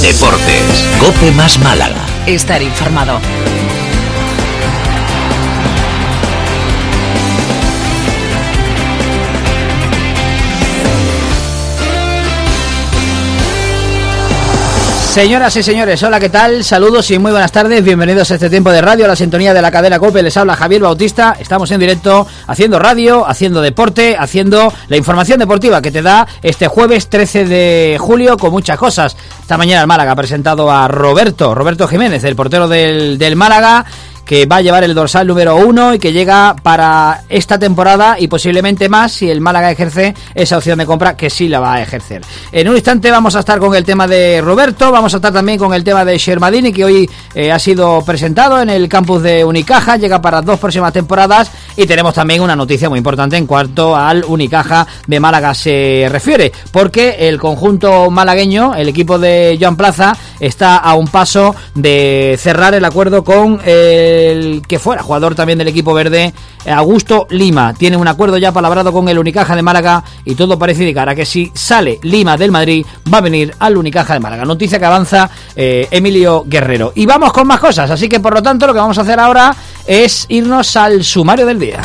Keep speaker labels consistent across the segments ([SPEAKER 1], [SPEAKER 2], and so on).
[SPEAKER 1] Deportes. COPE más Málaga.
[SPEAKER 2] Estar informado.
[SPEAKER 3] Señoras y señores, hola, ¿qué tal? Saludos y muy buenas tardes, bienvenidos a este tiempo de radio, a la sintonía de la cadena COPE. Les habla Javier Bautista, estamos en directo haciendo radio, haciendo deporte, haciendo la información deportiva que te da este jueves 13 de julio con muchas cosas. Esta mañana el Málaga ha presentado a Roberto Jiménez, el portero del Málaga, que va a llevar el dorsal número 1 y que llega para esta temporada y posiblemente más si el Málaga ejerce esa opción de compra, que sí la va a ejercer. En un instante vamos a estar con el tema de Roberto, vamos a estar también con el tema de Shermadini, que hoy ha sido presentado en el campus de Unicaja, llega para 2 próximas temporadas, y tenemos también una noticia muy importante en cuanto al Unicaja de Málaga se refiere, porque el conjunto malagueño, el equipo de Joan Plaza, está a un paso de cerrar el acuerdo con el que fuera jugador también del equipo verde, Augusto Lima. Tiene un acuerdo ya palabrado con el Unicaja de Málaga y todo parece indicar a que si sale Lima del Madrid va a venir al Unicaja de Málaga. Noticia que avanza Emilio Guerrero. Y vamos con más cosas, así que por lo tanto lo que vamos a hacer ahora es irnos al sumario del día.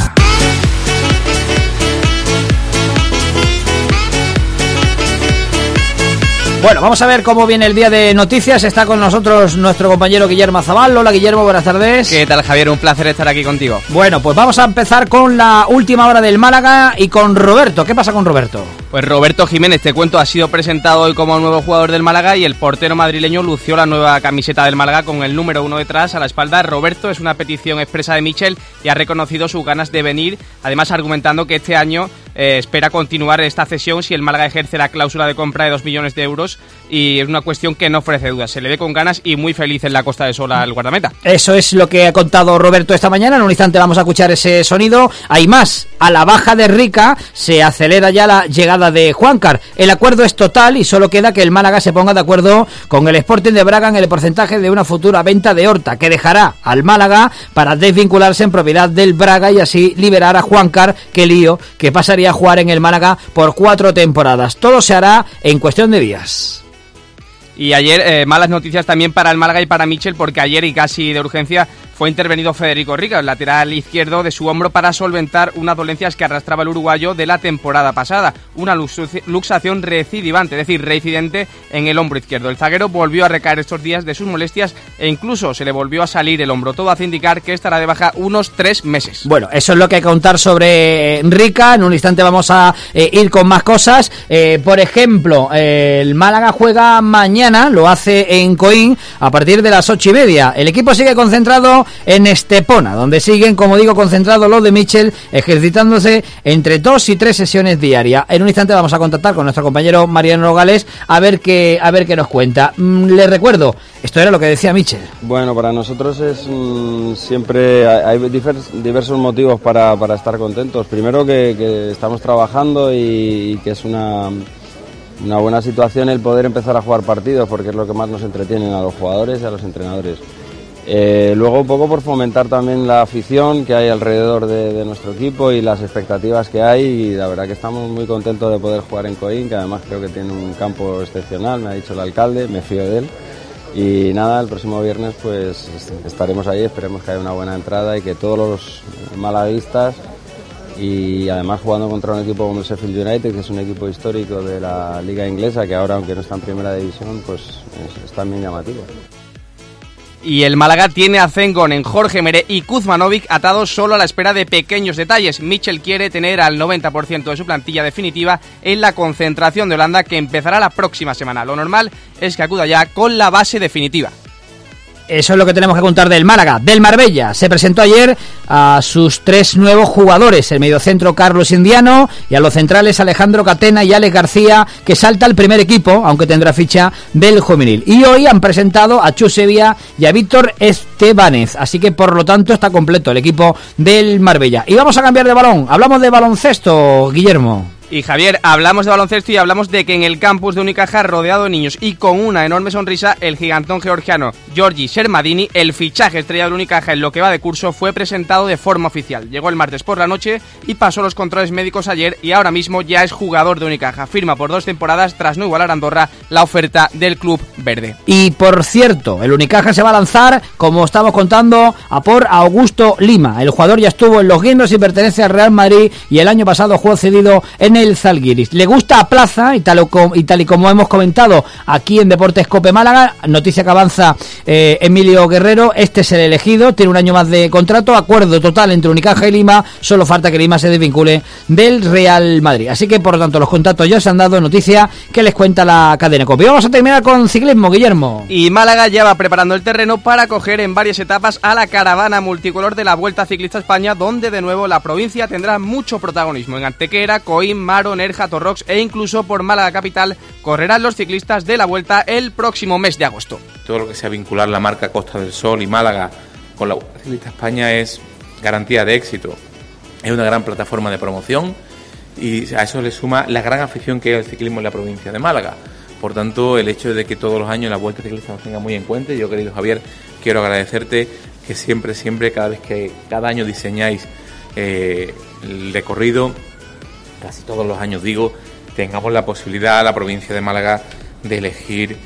[SPEAKER 3] Bueno, vamos a ver cómo viene el día de noticias. Está con nosotros nuestro compañero Guillermo Zabal. Hola, Guillermo, buenas tardes.
[SPEAKER 4] ¿Qué tal, Javier? Un placer estar aquí contigo.
[SPEAKER 3] Bueno, pues vamos a empezar con la última hora del Málaga y con Roberto. ¿Qué pasa con Roberto?
[SPEAKER 4] Pues Roberto Jiménez, te cuento, ha sido presentado hoy como nuevo jugador del Málaga y el portero madrileño lució la nueva camiseta del Málaga con el número 1 detrás a la espalda. Roberto es una petición expresa de Michel y ha reconocido sus ganas de venir, además argumentando que este año espera continuar esta cesión si el Málaga ejerce la cláusula de compra de 2 millones de euros, y es una cuestión que no ofrece dudas. Se le ve con ganas y muy feliz en la Costa del Sol al guardameta. Eso es lo que ha contado Roberto esta mañana. En un instante vamos a escuchar ese sonido. Hay más. A la baja de Rica se acelera ya la llegada de Juancar. El acuerdo es total y solo queda que el Málaga se ponga de acuerdo con el Sporting de Braga en el porcentaje de una futura venta de Horta, que dejará al Málaga para desvincularse en propiedad del Braga y así liberar a Juancar, que lío, que pasaría a jugar en el Málaga por 4 temporadas. Todo se hará en cuestión de días. Y ayer malas noticias también para el Málaga y para Michel, porque ayer, y casi de urgencia, fue intervenido Federico Rica, el lateral izquierdo, de su hombro para solventar unas dolencias que arrastraba el uruguayo de la temporada pasada. Una luxación recidivante, es decir, reincidente en el hombro izquierdo. El zaguero volvió a recaer estos días de sus molestias e incluso se le volvió a salir el hombro. Todo hace indicar que estará de baja unos 3 meses. Bueno, eso es lo que hay que contar sobre Rica. En un instante vamos a ir con más cosas. Por ejemplo, el Málaga juega mañana, lo hace en Coín a partir de las 8:30. El equipo sigue concentrado en Estepona, donde siguen, como digo, concentrados los de Michel, ejercitándose entre 2 y 3 sesiones diarias. En un instante vamos a contactar con nuestro compañero Mariano Nogales a ver qué nos cuenta. Les recuerdo, esto era lo que decía Michel.
[SPEAKER 5] Bueno, para nosotros es siempre hay diversos motivos para estar contentos. Primero que estamos trabajando y que es una buena situación el poder empezar a jugar partidos, porque es lo que más nos entretiene a los jugadores y a los entrenadores. Luego un poco por fomentar también la afición que hay alrededor de nuestro equipo y las expectativas que hay, y la verdad que estamos muy contentos de poder jugar en Coín, que además creo que tiene un campo excepcional, me ha dicho el alcalde, me fío de él. Y nada, el próximo viernes pues estaremos ahí, esperemos que haya una buena entrada y que todos los malaguistas, y además jugando contra un equipo como el Sheffield United, que es un equipo histórico de la liga inglesa, que ahora, aunque no está en primera división, pues es también llamativo.
[SPEAKER 4] Y el Málaga tiene a Zengonen, Jorge Meré y Kuzmanovic atados solo a la espera de pequeños detalles. Michel quiere tener al 90% de su plantilla definitiva en la concentración de Holanda, que empezará la próxima semana. Lo normal es que acuda ya con la base definitiva. Eso es lo que tenemos que contar del Málaga. Del Marbella se presentó ayer a sus 3 nuevos jugadores: el mediocentro Carlos Indiano y a los centrales Alejandro Catena y Alex García, que salta al primer equipo, aunque tendrá ficha del juvenil. Y hoy han presentado a Chus Sevilla y a Víctor Estebanez, así que por lo tanto está completo el equipo del Marbella. Y vamos a cambiar de balón. Hablamos de baloncesto, Guillermo. Y Javier, hablamos de baloncesto y hablamos de que en el campus de Unicaja, rodeado de niños y con una enorme sonrisa, el gigantón georgiano Giorgi Shermadini, el fichaje estrella del Unicaja en lo que va de curso, fue presentado de forma oficial. Llegó el martes por la noche y pasó los controles médicos ayer y ahora mismo ya es jugador de Unicaja. Firma por 2 temporadas tras no igualar a Andorra la oferta del club verde.
[SPEAKER 3] Y por cierto, el Unicaja se va a lanzar, como estamos contando, a por Augusto Lima. El jugador ya estuvo en los Guindos y pertenece al Real Madrid y el año pasado jugó cedido en el Zalgiris. Le gusta a Plaza y tal y como hemos comentado aquí en Deportes Cope Málaga, noticia que avanza Emilio Guerrero, este es el elegido, tiene un año más de contrato, acuerdo total entre Unicaja y Lima, solo falta que Lima se desvincule del Real Madrid. Así que por lo tanto los contactos ya se han dado, noticia que les cuenta la cadena Cope. Vamos a terminar con ciclismo, Guillermo.
[SPEAKER 4] Y Málaga ya va preparando el terreno para acoger en varias etapas a la caravana multicolor de la Vuelta Ciclista España, donde de nuevo la provincia tendrá mucho protagonismo. En Antequera, Coín, Maro, Nerja, Torrox e incluso por Málaga capital correrán los ciclistas de la Vuelta el próximo mes de agosto.
[SPEAKER 2] Todo lo que sea vincular la marca Costa del Sol y Málaga con la Vuelta Ciclista España es garantía de éxito. Es una gran plataforma de promoción y a eso le suma la gran afición que hay al ciclismo en la provincia de Málaga. Por tanto, el hecho de que toros los años la Vuelta Ciclista nos tenga muy en cuenta, yo, querido Javier, quiero agradecerte que siempre, cada año diseñáis el recorrido, casi todos los años digo, tengamos la posibilidad, la provincia de Málaga, de elegir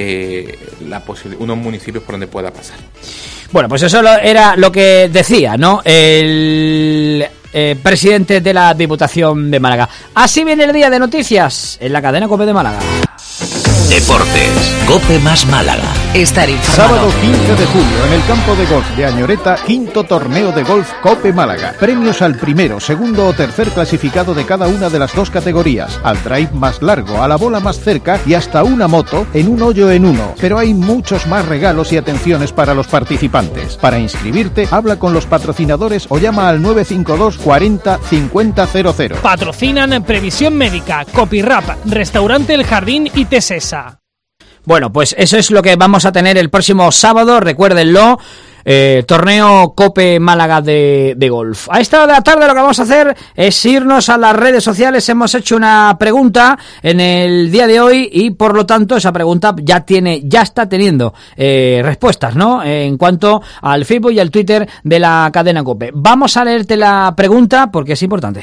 [SPEAKER 2] unos municipios por donde pueda pasar.
[SPEAKER 3] Bueno, pues eso era lo que decía, ¿no? El presidente de la Diputación de Málaga. Así viene el día de noticias en la cadena COPE de Málaga.
[SPEAKER 1] Deportes, COPE más Málaga.
[SPEAKER 6] Estar informado.
[SPEAKER 7] Sábado 15 de julio, en el campo de golf de Añoreta, 5º torneo de golf COPE Málaga. Premios al primero, segundo o tercer clasificado de cada una de las 2 categorías, al drive más largo, a la bola más cerca y hasta una moto en un hoyo en uno. Pero hay muchos más regalos y atenciones para los participantes. Para inscribirte, habla con los patrocinadores o llama al 952 40 50 00.
[SPEAKER 8] Patrocinan Previsión Médica, Copyrap, Restaurante El Jardín y Tesesa.
[SPEAKER 3] Bueno, pues eso es lo que vamos a tener el próximo sábado, recuérdenlo, torneo COPE Málaga de golf. A esta hora de la tarde lo que vamos a hacer es irnos a las redes sociales. Hemos hecho una pregunta en el día de hoy y por lo tanto esa pregunta ya está teniendo respuestas, ¿no? En cuanto al Facebook y al Twitter de la cadena COPE. Vamos a leerte la pregunta porque es importante.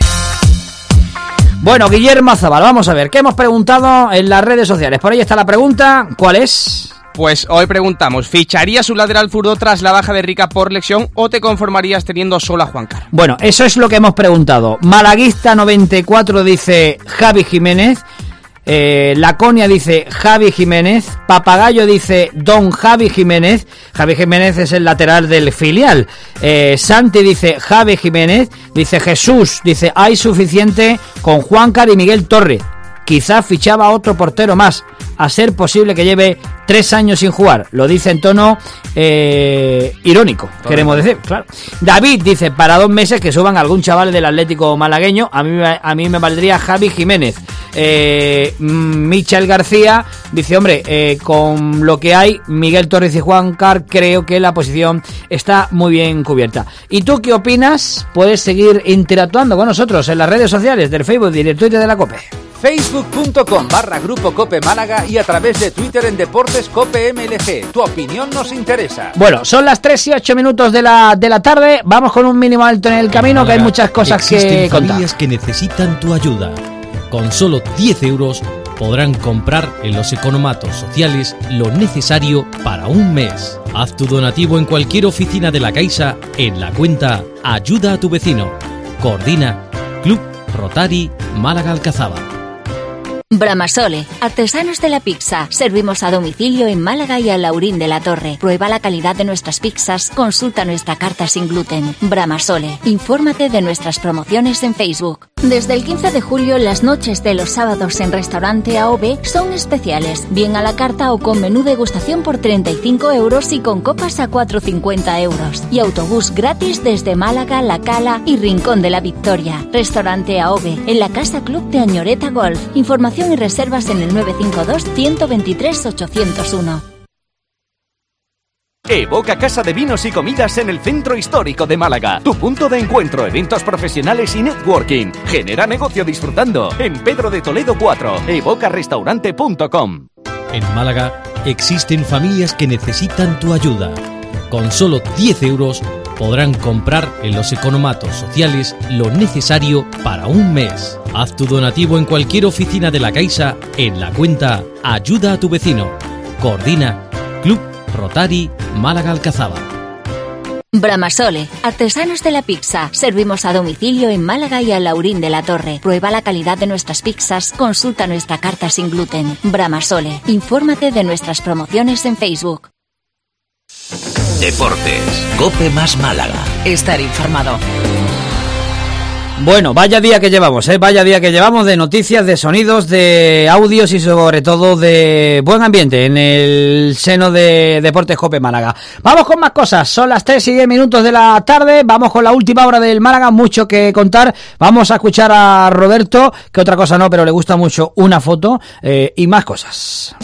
[SPEAKER 3] Bueno, Guillermo Azabal, vamos a ver, ¿qué hemos preguntado en las redes sociales? Por ahí está la pregunta, ¿cuál es?
[SPEAKER 4] Pues hoy preguntamos, ¿ficharías un lateral zurdo tras la baja de Rica por lesión o te conformarías teniendo solo a Juancar?
[SPEAKER 3] Bueno, eso es lo que hemos preguntado. Malaguista 94 dice Javi Jiménez, Laconia dice Javi Jiménez, Papagayo dice Don Javi Jiménez. Javi Jiménez es el lateral del filial. Santi dice Javi Jiménez. Dice Jesús, dice hay suficiente con Juancar y Miguel Torre. Quizás fichaba otro portero más, a ser posible que lleve 3 años sin jugar. Lo dice en tono irónico, queremos decir, claro. David dice, para 2 meses que suban algún chaval del Atlético malagueño. A mí me valdría Javi Jiménez. Michel García dice, hombre, con lo que hay, Miguel Torres y Juancar, creo que la posición está muy bien cubierta. ¿Y tú qué opinas? Puedes seguir interactuando con nosotros en las redes sociales del Facebook y del Twitter de la COPE.
[SPEAKER 9] Facebook.com/Grupo Cope Málaga y a través de Twitter en Deportes Cope MLG. Tu opinión nos interesa.
[SPEAKER 3] Bueno, son las 3:08 de la tarde. Vamos con un mínimo alto en el camino, que hay muchas cosas que contar.
[SPEAKER 10] Existen familias que necesitan tu ayuda. Con solo 10 euros podrán comprar en los economatos sociales lo necesario para un mes. Haz tu donativo en cualquier oficina de la Caixa en la cuenta Ayuda a tu vecino. Coordina Club Rotary Málaga Alcazaba.
[SPEAKER 11] Bramasole, artesanos de la pizza. Servimos a domicilio en Málaga y a Laurín de la Torre. Prueba la calidad de nuestras pizzas, consulta nuestra carta sin gluten. Bramasole, infórmate de nuestras promociones en Facebook. Desde el 15 de julio, las noches de los sábados en Restaurante AOB son especiales. Bien a la carta o con menú degustación por 35 euros y con copas a 4,50 euros. Y autobús gratis desde Málaga, La Cala y Rincón de la Victoria. Restaurante AOB, en la Casa Club de Añoreta Golf. Información y reservas en el 952 123 801.
[SPEAKER 6] Evoca Casa de Vinos y Comidas en el Centro Histórico de Málaga. Tu punto de encuentro, eventos profesionales y networking. Genera negocio disfrutando. En Pedro de Toledo 4, evocarestaurante.com.
[SPEAKER 10] En Málaga existen familias que necesitan tu ayuda. Con solo 10 euros podrán comprar en los economatos sociales lo necesario para un mes. Haz tu donativo en cualquier oficina de la Caixa en la cuenta Ayuda a tu vecino. Coordina Club Rotary Málaga Alcazaba.
[SPEAKER 11] Bramasole, artesanos de la pizza. Servimos a domicilio en Málaga y Alaurín de la Torre. Prueba la calidad de nuestras pizzas, consulta nuestra carta sin gluten. Bramasole, infórmate de nuestras promociones en Facebook.
[SPEAKER 1] Deportes, COPE más Málaga.
[SPEAKER 12] Estar informado.
[SPEAKER 3] Bueno, vaya día que llevamos, vaya día que llevamos de noticias, de sonidos, de audios y sobre todo de buen ambiente en el seno de Deportes COPE Málaga. Vamos con más cosas, son las 3 y 10 minutos de la tarde, vamos con la última hora del Málaga, mucho que contar. Vamos a escuchar a Roberto, que otra cosa no, pero le gusta mucho una foto y más cosas.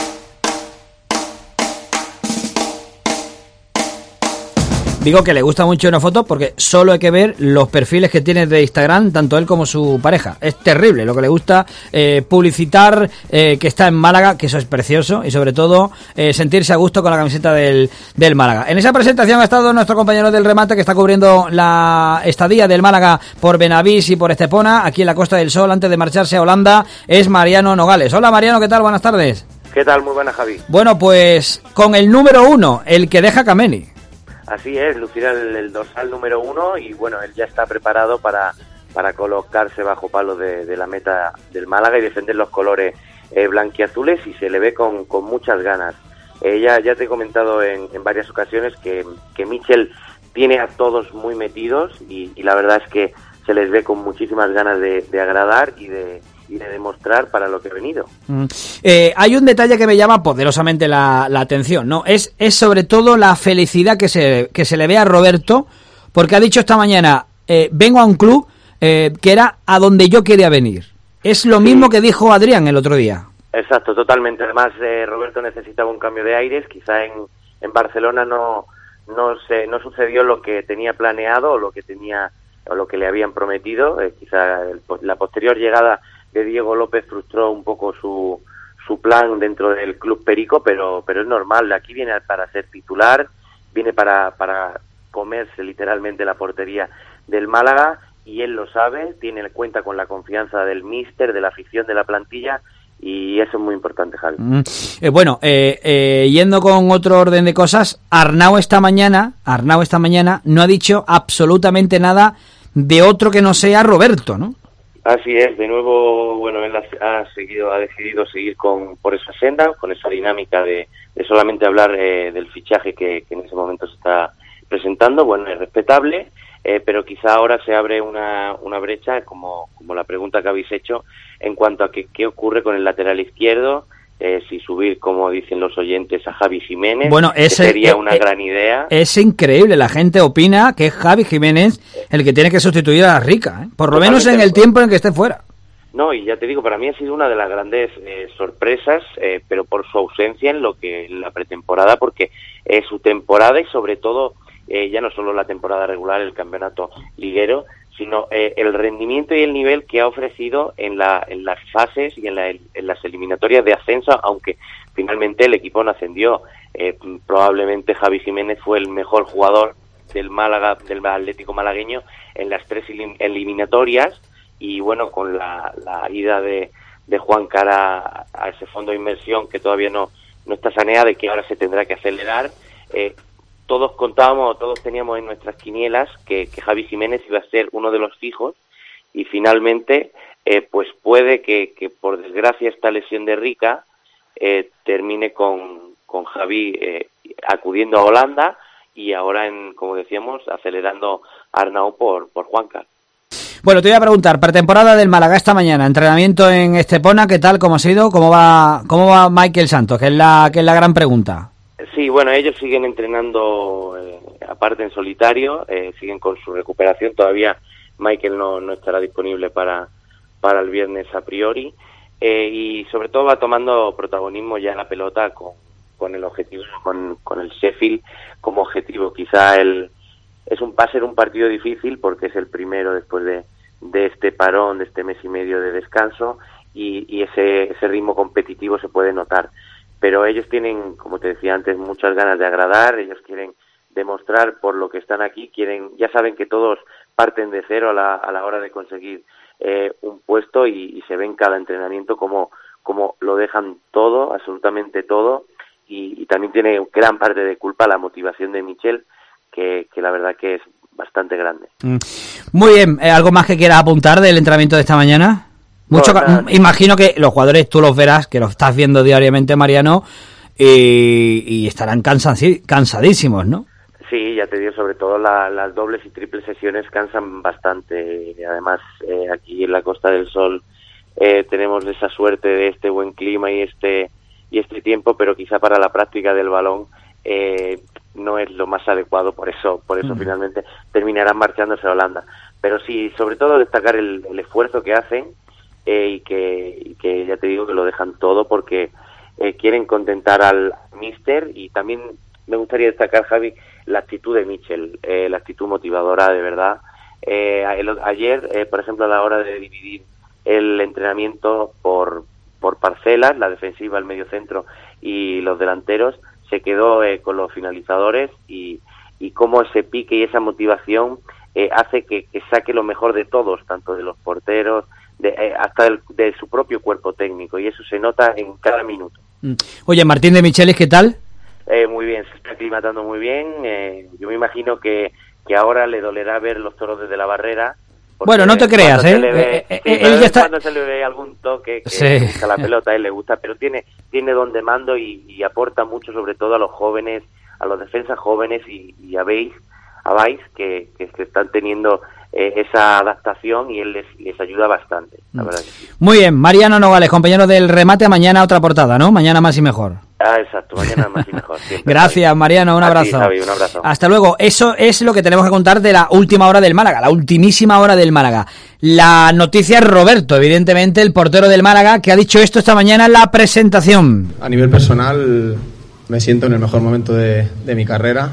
[SPEAKER 3] Digo que le gusta mucho una foto porque solo hay que ver los perfiles que tiene de Instagram, tanto él como su pareja. Es terrible lo que le gusta publicitar que está en Málaga, que eso es precioso, y sobre todo sentirse a gusto con la camiseta del Málaga. En esa presentación ha estado nuestro compañero del remate que está cubriendo la estadía del Málaga por Benavís y por Estepona, aquí en la Costa del Sol, antes de marcharse a Holanda, es Mariano Nogales. Hola Mariano, ¿qué tal? Buenas tardes.
[SPEAKER 13] ¿Qué tal? Muy buenas, Javi.
[SPEAKER 3] Bueno, pues con el número 1, el que deja Kameni.
[SPEAKER 13] Así es, lucirá el dorsal número 1 y bueno, él ya está preparado para colocarse bajo palo de la meta del Málaga y defender los colores blanquiazules y se le ve con muchas ganas. Ya te he comentado en varias ocasiones que Michel tiene a todos muy metidos y la verdad es que se les ve con muchísimas ganas de agradar y de demostrar para lo que he venido.
[SPEAKER 3] Hay un detalle que me llama poderosamente la atención, ¿no? Es sobre todo la felicidad que se le ve a Roberto, porque ha dicho esta mañana, vengo a un club que era a donde yo quería venir. Es lo mismo que dijo Adrián el otro día.
[SPEAKER 13] Exacto, totalmente. Además, Roberto necesitaba un cambio de aires. Quizá en Barcelona no sucedió lo que tenía planeado o lo que le habían prometido. Quizá la posterior llegada de Diego López frustró un poco su plan dentro del club Perico, pero es normal. Aquí viene para ser titular, viene para comerse literalmente la portería del Málaga y él lo sabe, cuenta con la confianza del míster, de la afición, de la plantilla y eso es muy importante, Javi.
[SPEAKER 3] Yendo con otro orden de cosas, Arnau esta mañana no ha dicho absolutamente nada de otro que no sea Roberto, ¿no?
[SPEAKER 13] Así es, de nuevo, bueno, él ha decidido seguir por esa senda, con esa dinámica de solamente hablar del fichaje que en ese momento se está presentando. Bueno, es respetable, pero quizá ahora se abre una brecha, como la pregunta que habéis hecho, en cuanto a qué ocurre con el lateral izquierdo, si subir, como dicen los oyentes, a Javi Jiménez, bueno, sería una gran idea.
[SPEAKER 3] Es increíble, la gente opina que es Javi Jiménez el que tiene que sustituir a Rica, por lo menos en el tiempo en que esté fuera.
[SPEAKER 13] No, y ya te digo, para mí ha sido una de las grandes sorpresas, pero por su ausencia en la pretemporada, porque su temporada y sobre todo, ya no solo la temporada regular, el campeonato liguero, sino el rendimiento y el nivel que ha ofrecido en las fases y en las eliminatorias de ascenso, aunque finalmente el equipo no ascendió. Probablemente Javi Jiménez fue el mejor jugador del Málaga, del Atlético malagueño en las 3 eliminatorias y bueno, con la ida de Juan Cara a ese fondo de inversión que todavía no está saneada y que ahora se tendrá que acelerar, todos teníamos en nuestras quinielas que Javi Jiménez iba a ser uno de los fijos y finalmente pues puede que por desgracia esta lesión de Rica termine con Javi acudiendo a Holanda y ahora, como decíamos, acelerando a Arnau por Juanca.
[SPEAKER 3] Bueno, te voy a preguntar, pretemporada del Málaga esta mañana, entrenamiento en Estepona, ¿qué tal? ¿Cómo ha sido? ¿Cómo va Michael Santos? Que es la gran pregunta.
[SPEAKER 13] Sí, bueno, ellos siguen entrenando aparte en solitario, siguen con su recuperación. Todavía Michael no estará disponible para el viernes a priori y sobre todo va tomando protagonismo ya en la pelota con con el objetivo, con el Sheffield como objetivo. Quizá va a ser un partido difícil porque es el primero después de este parón, de este mes y medio de descanso, y ese ritmo competitivo se puede notar. Pero ellos tienen, como te decía antes, muchas ganas de agradar, ellos quieren demostrar por lo que están aquí, ya saben que todos parten de cero a la hora de conseguir un puesto, y se ve en cada entrenamiento como lo dejan todo, absolutamente todo, y también tiene gran parte de culpa la motivación de Michel, que la verdad que es bastante grande.
[SPEAKER 3] Muy bien, ¿algo más que quieras apuntar del entrenamiento de esta mañana? Imagino que los jugadores tú los verás, que los estás viendo diariamente, Mariano, y estarán cansadísimos, ¿no?
[SPEAKER 13] Sí, ya te digo, sobre todo las dobles y triples sesiones cansan bastante. Además, aquí en la Costa del Sol tenemos esa suerte de este buen clima y este tiempo, pero quizá para la práctica del balón no es lo más adecuado, por eso finalmente terminarán marchándose a Holanda. Pero sí, sobre todo destacar el esfuerzo que hacen, y que ya te digo que lo dejan todo porque quieren contentar al míster, y también me gustaría destacar, Javi, la actitud de Michel, la actitud motivadora, de verdad. Ayer, por ejemplo, a la hora de dividir el entrenamiento por parcelas, la defensiva, el medio centro y los delanteros, se quedó con los finalizadores, y cómo ese pique y esa motivación hace que saque lo mejor de todos, tanto de los porteros, hasta de su propio cuerpo técnico, y eso se nota en cada minuto.
[SPEAKER 3] Oye, Martín de Michelis, ¿qué tal?
[SPEAKER 13] Muy bien, se está aclimatando muy bien. Yo me imagino que ahora le dolerá ver los toros desde la barrera.
[SPEAKER 3] Bueno, no te creas,
[SPEAKER 13] Cuando se le ve algún toque que gusta la pelota, a él le gusta, pero tiene don de mando y aporta mucho, sobre todo a los jóvenes, a los defensas jóvenes, y a Weiss que están teniendo esa adaptación, y él les ayuda bastante, la verdad que sí.
[SPEAKER 3] Muy bien, Mariano Nogales, compañero del remate. Mañana otra portada, ¿no? Mañana más y mejor.
[SPEAKER 13] Exacto, mañana más y mejor. Siempre.
[SPEAKER 3] Gracias, Mariano, un abrazo.
[SPEAKER 13] Javi, un abrazo.
[SPEAKER 3] Hasta luego. Eso es lo que tenemos que contar de la última hora del Málaga, la ultimísima hora del Málaga. La noticia es Roberto, evidentemente, el portero del Málaga, que ha dicho esto esta mañana en la presentación.
[SPEAKER 12] A nivel personal, me siento en el mejor momento de mi carrera.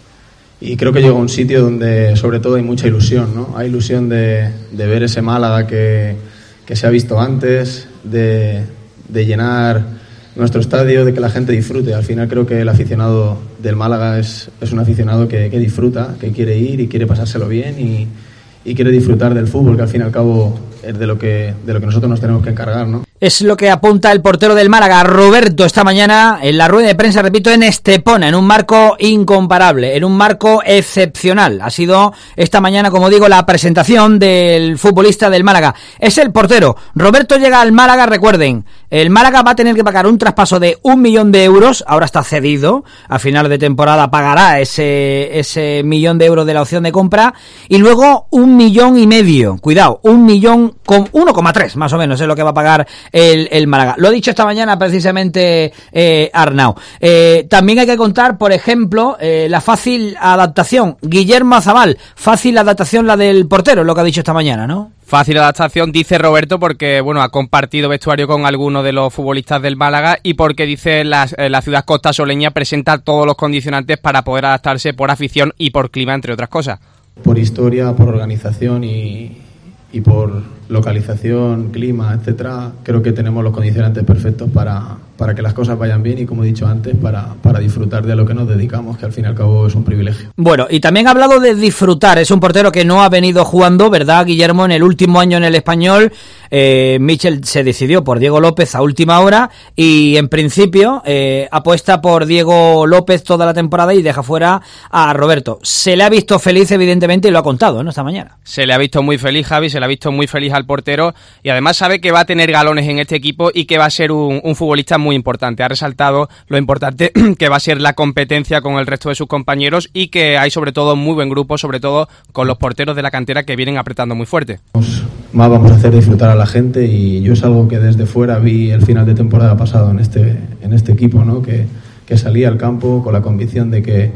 [SPEAKER 12] Y creo que llego a un sitio donde sobre todo hay mucha ilusión, ¿no? Hay ilusión de ver ese Málaga que se ha visto antes, de llenar nuestro estadio, de que la gente disfrute. Al final creo que el aficionado del Málaga es un aficionado que disfruta, que quiere ir y quiere pasárselo bien y quiere disfrutar del fútbol, que al fin y al cabo es de lo que nosotros nos tenemos que encargar, ¿no?
[SPEAKER 3] Es lo que apunta el portero del Málaga, Roberto, esta mañana en la rueda de prensa, repito, en Estepona, en un marco incomparable, en un marco excepcional. Ha sido esta mañana, como digo, la presentación del futbolista del Málaga. Es el portero. Roberto llega al Málaga, recuerden, el Málaga va a tener que pagar un traspaso de 1 millón de euros, ahora está cedido, a final de temporada pagará ese millón de euros de la opción de compra, y luego 1,5 millones, cuidado, 1,3 más o menos es lo que va a pagar el Málaga. Lo ha dicho esta mañana precisamente Arnau. También hay que contar, por ejemplo, la fácil adaptación. Guillermo Azabal, fácil adaptación la del portero, lo que ha dicho esta mañana, ¿no?
[SPEAKER 4] Fácil adaptación, dice Roberto, porque bueno, ha compartido vestuario con algunos de los futbolistas del Málaga, y porque dice la ciudad costasoleña presenta todos los condicionantes para poder adaptarse por afición y por clima, entre otras cosas.
[SPEAKER 12] Por historia, por organización y por localización, clima, etcétera, creo que tenemos los condicionantes perfectos para que las cosas vayan bien y, como he dicho antes, para disfrutar de lo que nos dedicamos, que al fin y al cabo es un privilegio.
[SPEAKER 3] Bueno, y también ha hablado de disfrutar. Es un portero que no ha venido jugando, ¿verdad, Guillermo? En el último año en el Español, Michel se decidió por Diego López a última hora, y en principio apuesta por Diego López toda la temporada y deja fuera a Roberto. Se le ha visto feliz, evidentemente, y lo ha contado, ¿no?, esta mañana.
[SPEAKER 4] Se le ha visto muy feliz, Javi, se le ha visto muy feliz al portero, y además sabe que va a tener galones en este equipo y que va a ser un futbolista muy importante. Ha resaltado lo importante que va a ser la competencia con el resto de sus compañeros, y que hay sobre todo muy buen grupo, sobre todo con los porteros de la cantera, que vienen apretando muy fuerte.
[SPEAKER 12] Más vamos a hacer disfrutar a la gente, y yo es algo que desde fuera vi el final de temporada pasado en este equipo, ¿no? Que salía al campo con la convicción de que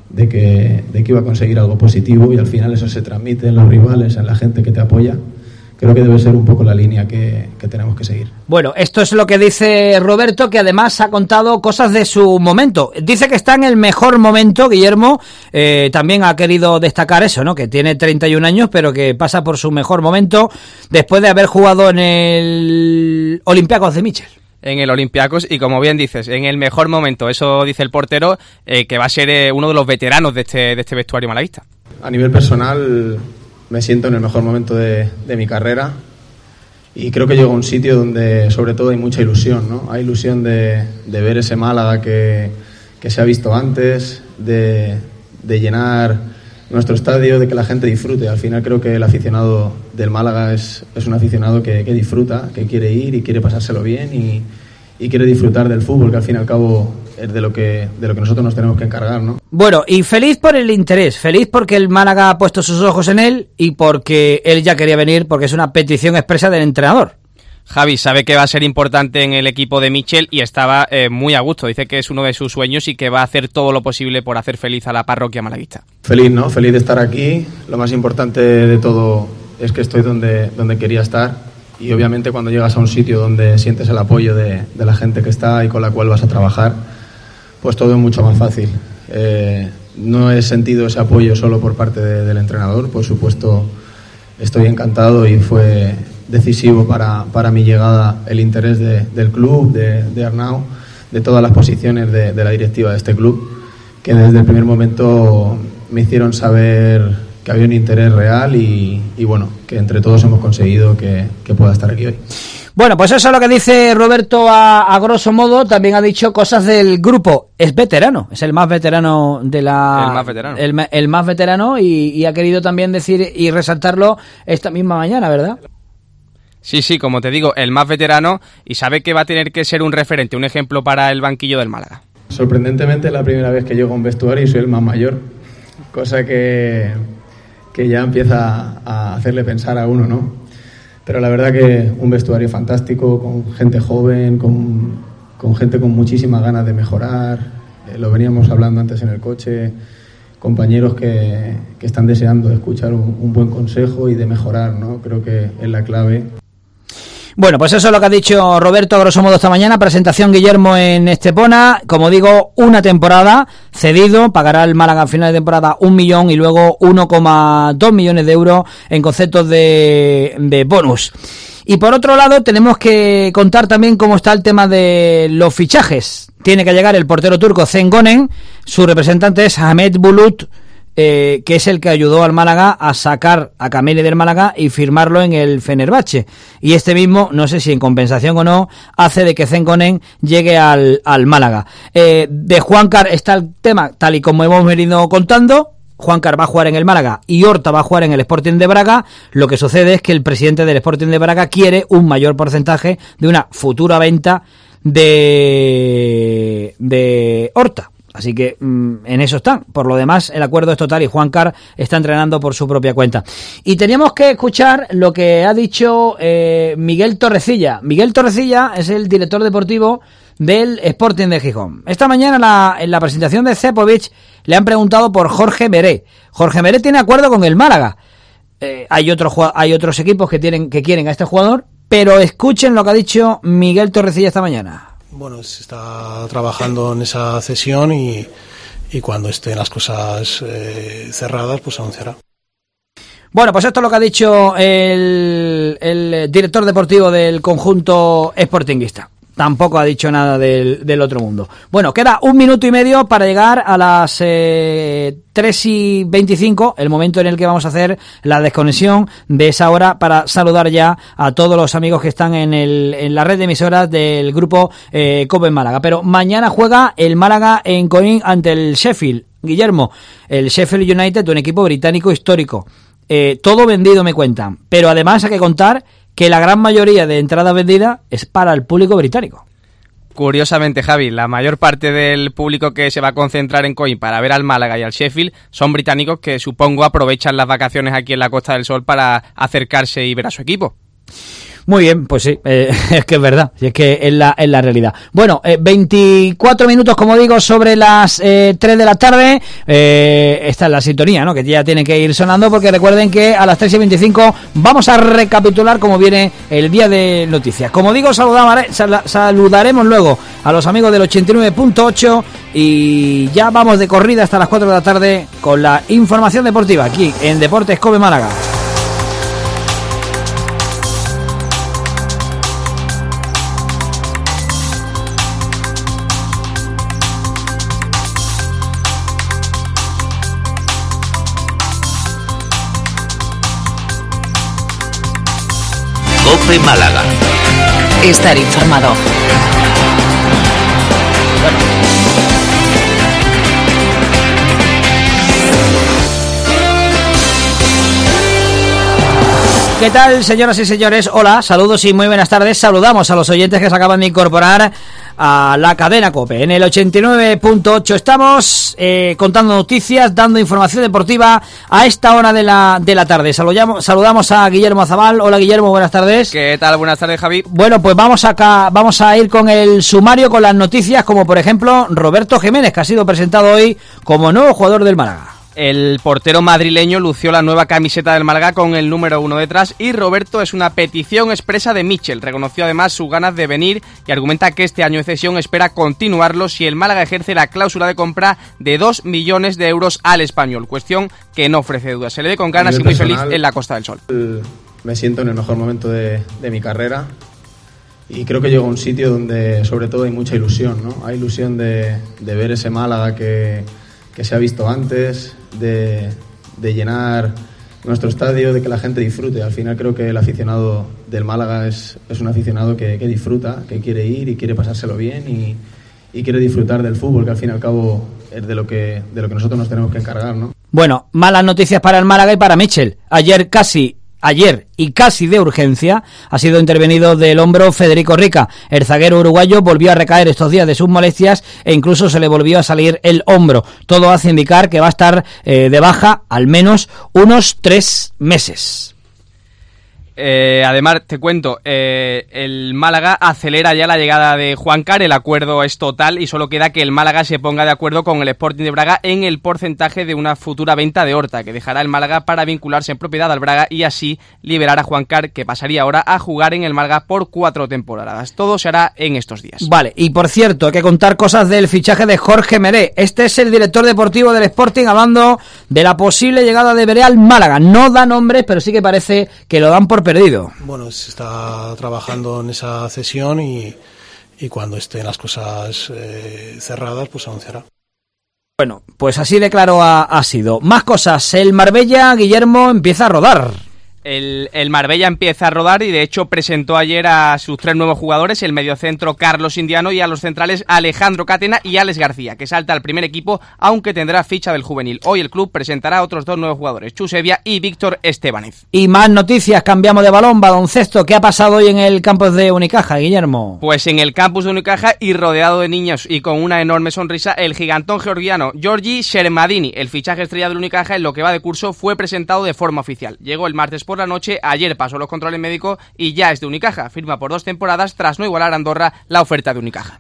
[SPEAKER 12] iba a conseguir algo positivo, y al final eso se transmite en los rivales, en la gente que te apoya, creo que debe ser un poco la línea que tenemos que seguir.
[SPEAKER 3] Bueno, esto es lo que dice Roberto, que además ha contado cosas de su momento. Dice que está en el mejor momento, Guillermo. También ha querido destacar eso, ¿no? Que tiene 31 años, pero que pasa por su mejor momento después de haber jugado en el Olympiacos de Michel.
[SPEAKER 4] En el Olympiacos, y como bien dices, en el mejor momento. Eso dice el portero, que va a ser uno de los veteranos de este vestuario malaguista.
[SPEAKER 12] A nivel personal, me siento en el mejor momento de mi carrera y creo que llego a un sitio donde sobre todo hay mucha ilusión, ¿no? Hay ilusión de ver ese Málaga que se ha visto antes, de llenar nuestro estadio, de que la gente disfrute. Al final creo que el aficionado del Málaga es un aficionado que disfruta, que quiere ir y quiere pasárselo bien y quiere disfrutar del fútbol, que al fin y al cabo es de lo que nosotros nos tenemos que encargar, ¿no?
[SPEAKER 3] Bueno, y feliz por el interés, feliz porque el Málaga ha puesto sus ojos en él y porque él ya quería venir, porque es una petición expresa del entrenador.
[SPEAKER 4] Javi sabe que va a ser importante en el equipo de Michel y estaba muy a gusto. Dice que es uno de sus sueños y que va a hacer todo lo posible por hacer feliz a la parroquia malaguista.
[SPEAKER 12] Feliz, ¿no? Feliz de estar aquí. Lo más importante de todo es que estoy donde quería estar. Y obviamente cuando llegas a un sitio donde sientes el apoyo de la gente que está y con la cual vas a trabajar, pues todo es mucho más fácil. No he sentido ese apoyo solo por parte del entrenador. Por supuesto, estoy encantado y fue decisivo para mi llegada el interés del club, de Arnau, de todas las posiciones de la directiva de este club, que desde el primer momento me hicieron saber que había un interés real y bueno, que entre todos hemos conseguido que pueda estar aquí hoy.
[SPEAKER 3] Bueno, pues eso es lo que dice Roberto a grosso modo. También ha dicho cosas del grupo. Es veterano, es el más veterano de la...
[SPEAKER 4] El más veterano.
[SPEAKER 3] El más veterano y ha querido también decir y resaltarlo esta misma mañana, ¿verdad?
[SPEAKER 4] Sí, como te digo, el más veterano, y sabe que va a tener que ser un referente, un ejemplo para el banquillo del Málaga.
[SPEAKER 12] Sorprendentemente es la primera vez que llego a un vestuario y soy el más mayor, cosa que ya empieza a hacerle pensar a uno, ¿no? Pero la verdad que un vestuario fantástico, con gente joven, con gente con muchísimas ganas de mejorar. Lo veníamos hablando antes en el coche, compañeros que están deseando escuchar un buen consejo y de mejorar, ¿no? Creo que es la clave.
[SPEAKER 3] Bueno, pues eso es lo que ha dicho Roberto a grosso modo esta mañana. Presentación Guillermo en Estepona. Como digo, una temporada cedido. Pagará el Málaga a final de temporada 1 millón y luego 1,2 millones de euros en conceptos de bonus. Y por otro lado, tenemos que contar también cómo está el tema de los fichajes. Tiene que llegar el portero turco Zengonen. Su representante es Ahmet Bulut, que es el que ayudó al Málaga a sacar a Kameli del Málaga y firmarlo en el Fenerbahce. Y este mismo, no sé si en compensación o no, hace de que Zengonen llegue al Málaga. De Juankar está el tema, tal y como hemos venido contando. Juankar va a jugar en el Málaga y Horta va a jugar en el Sporting de Braga. Lo que sucede es que el presidente del Sporting de Braga quiere un mayor porcentaje de una futura venta de Horta. Así que en eso están. Por lo demás, el acuerdo es total y Juankar está entrenando por su propia cuenta. Y teníamos que escuchar lo que ha dicho Miguel Torrecilla. Miguel Torrecilla es el director deportivo del Sporting de Gijón. Esta mañana en la presentación de Cepovic le han preguntado por Jorge Meré. Jorge Meré tiene acuerdo con el Málaga. Hay otros equipos que quieren a este jugador, pero escuchen lo que ha dicho Miguel Torrecilla esta mañana.
[SPEAKER 14] Bueno, se está trabajando en esa cesión y cuando estén las cosas cerradas, pues se anunciará.
[SPEAKER 3] Bueno, pues esto es lo que ha dicho el director deportivo del conjunto sportinguista. Tampoco ha dicho nada del otro mundo. Bueno, queda 1 minuto y medio para llegar a las 3:25, el momento en el que vamos a hacer la desconexión de esa hora para saludar ya a todos los amigos que están en la red de emisoras del grupo COPE Málaga. Pero mañana juega el Málaga en Coín ante el Sheffield. Guillermo, el Sheffield United, un equipo británico histórico. Todo vendido me cuentan, pero además hay que contar que la gran mayoría de entradas vendidas es para el público británico.
[SPEAKER 4] Curiosamente, Javi, la mayor parte del público que se va a concentrar en Coín para ver al Málaga y al Sheffield son británicos que supongo aprovechan las vacaciones aquí en la Costa del Sol para acercarse y ver a su equipo.
[SPEAKER 3] Muy bien, pues sí, es que es verdad, y es que es la realidad. Bueno, 24 minutos, como digo, sobre las 3 de la tarde. Esta es la sintonía, ¿no?, que ya tiene que ir sonando, porque recuerden que a las 3:25 vamos a recapitular cómo viene el día de noticias. Como digo, saludaremos luego a los amigos del 89.8 y ya vamos de corrida hasta las 4 de la tarde con la información deportiva aquí en Deportes Cope Málaga.
[SPEAKER 1] Cope Málaga.
[SPEAKER 11] Estar informado.
[SPEAKER 3] ¿Qué tal, señoras y señores? Hola, saludos y muy buenas tardes. Saludamos a los oyentes que se acaban de incorporar a la cadena COPE. En el 89.8 estamos contando noticias, dando información deportiva a esta hora de la tarde. Saludamos a Guillermo Zabal. Hola, Guillermo, buenas tardes.
[SPEAKER 4] ¿Qué tal? Buenas tardes, Javi.
[SPEAKER 3] Bueno, pues vamos a ir con el sumario, con las noticias, como por ejemplo Roberto Jiménez, que ha sido presentado hoy como nuevo jugador del Málaga.
[SPEAKER 4] El portero madrileño lució la nueva camiseta del Málaga con el número 1 detrás y Roberto es una petición expresa de Michel. Reconoció además sus ganas de venir y argumenta que este año de cesión espera continuarlo si el Málaga ejerce la cláusula de compra de 2 millones de euros al Español. Cuestión que no ofrece dudas. Se le ve con ganas y muy feliz en la Costa del Sol.
[SPEAKER 12] Me siento en el mejor momento de mi carrera y creo que llego a un sitio donde sobre todo hay mucha ilusión, ¿no? Hay ilusión de ver ese Málaga que se ha visto antes, de llenar nuestro estadio, de que la gente disfrute. Al final creo que el aficionado del Málaga es un aficionado que disfruta, que quiere ir y quiere pasárselo bien y quiere disfrutar del fútbol, que al fin y al cabo es de lo que nosotros nos tenemos que encargar, ¿no?
[SPEAKER 3] Bueno, malas noticias para el Málaga y para Michel. Ayer y casi de urgencia ha sido intervenido del hombro Federico Rica. El zaguero uruguayo volvió a recaer estos días de sus molestias e incluso se le volvió a salir el hombro. Todo hace indicar que va a estar de baja al menos unos 3 meses.
[SPEAKER 4] Además, te cuento, el Málaga acelera ya la llegada de Juankar, el acuerdo es total y solo queda que el Málaga se ponga de acuerdo con el Sporting de Braga en el porcentaje de una futura venta de Horta, que dejará el Málaga para vincularse en propiedad al Braga y así liberar a Juankar, que pasaría ahora a jugar en el Málaga por 4 temporadas. Todo se hará en estos días.
[SPEAKER 3] Vale, y por cierto, hay que contar cosas del fichaje de Jorge Meré. Este es el director deportivo del Sporting hablando de la posible llegada de Meré al Málaga. No da nombres, pero sí que parece que lo dan por perdido.
[SPEAKER 14] Bueno, se está trabajando en esa cesión y cuando estén las cosas cerradas, pues se anunciará.
[SPEAKER 3] Bueno, pues así de claro ha sido. Más cosas. El Marbella, Guillermo, empieza a rodar.
[SPEAKER 4] El Marbella empieza a rodar y de hecho presentó ayer a sus 3 nuevos jugadores, el mediocentro Carlos Indiano y a los centrales Alejandro Catena y Alex García, que salta al primer equipo aunque tendrá ficha del juvenil. Hoy el club presentará a otros 2 nuevos jugadores, Chus Evia y Víctor Estebanez.
[SPEAKER 3] Y más noticias, cambiamos de balón, baloncesto. ¿Qué ha pasado hoy en el campus de Unicaja, Guillermo?
[SPEAKER 4] Pues en el campus de Unicaja y rodeado de niños y con una enorme sonrisa, el gigantón georgiano Giorgi Shermadini, el fichaje estrella del Unicaja en lo que va de curso, fue presentado de forma oficial. Llegó el martes por la noche, ayer pasó los controles médicos y ya es de Unicaja. Firma por 2 temporadas tras no igualar a Andorra la oferta de Unicaja.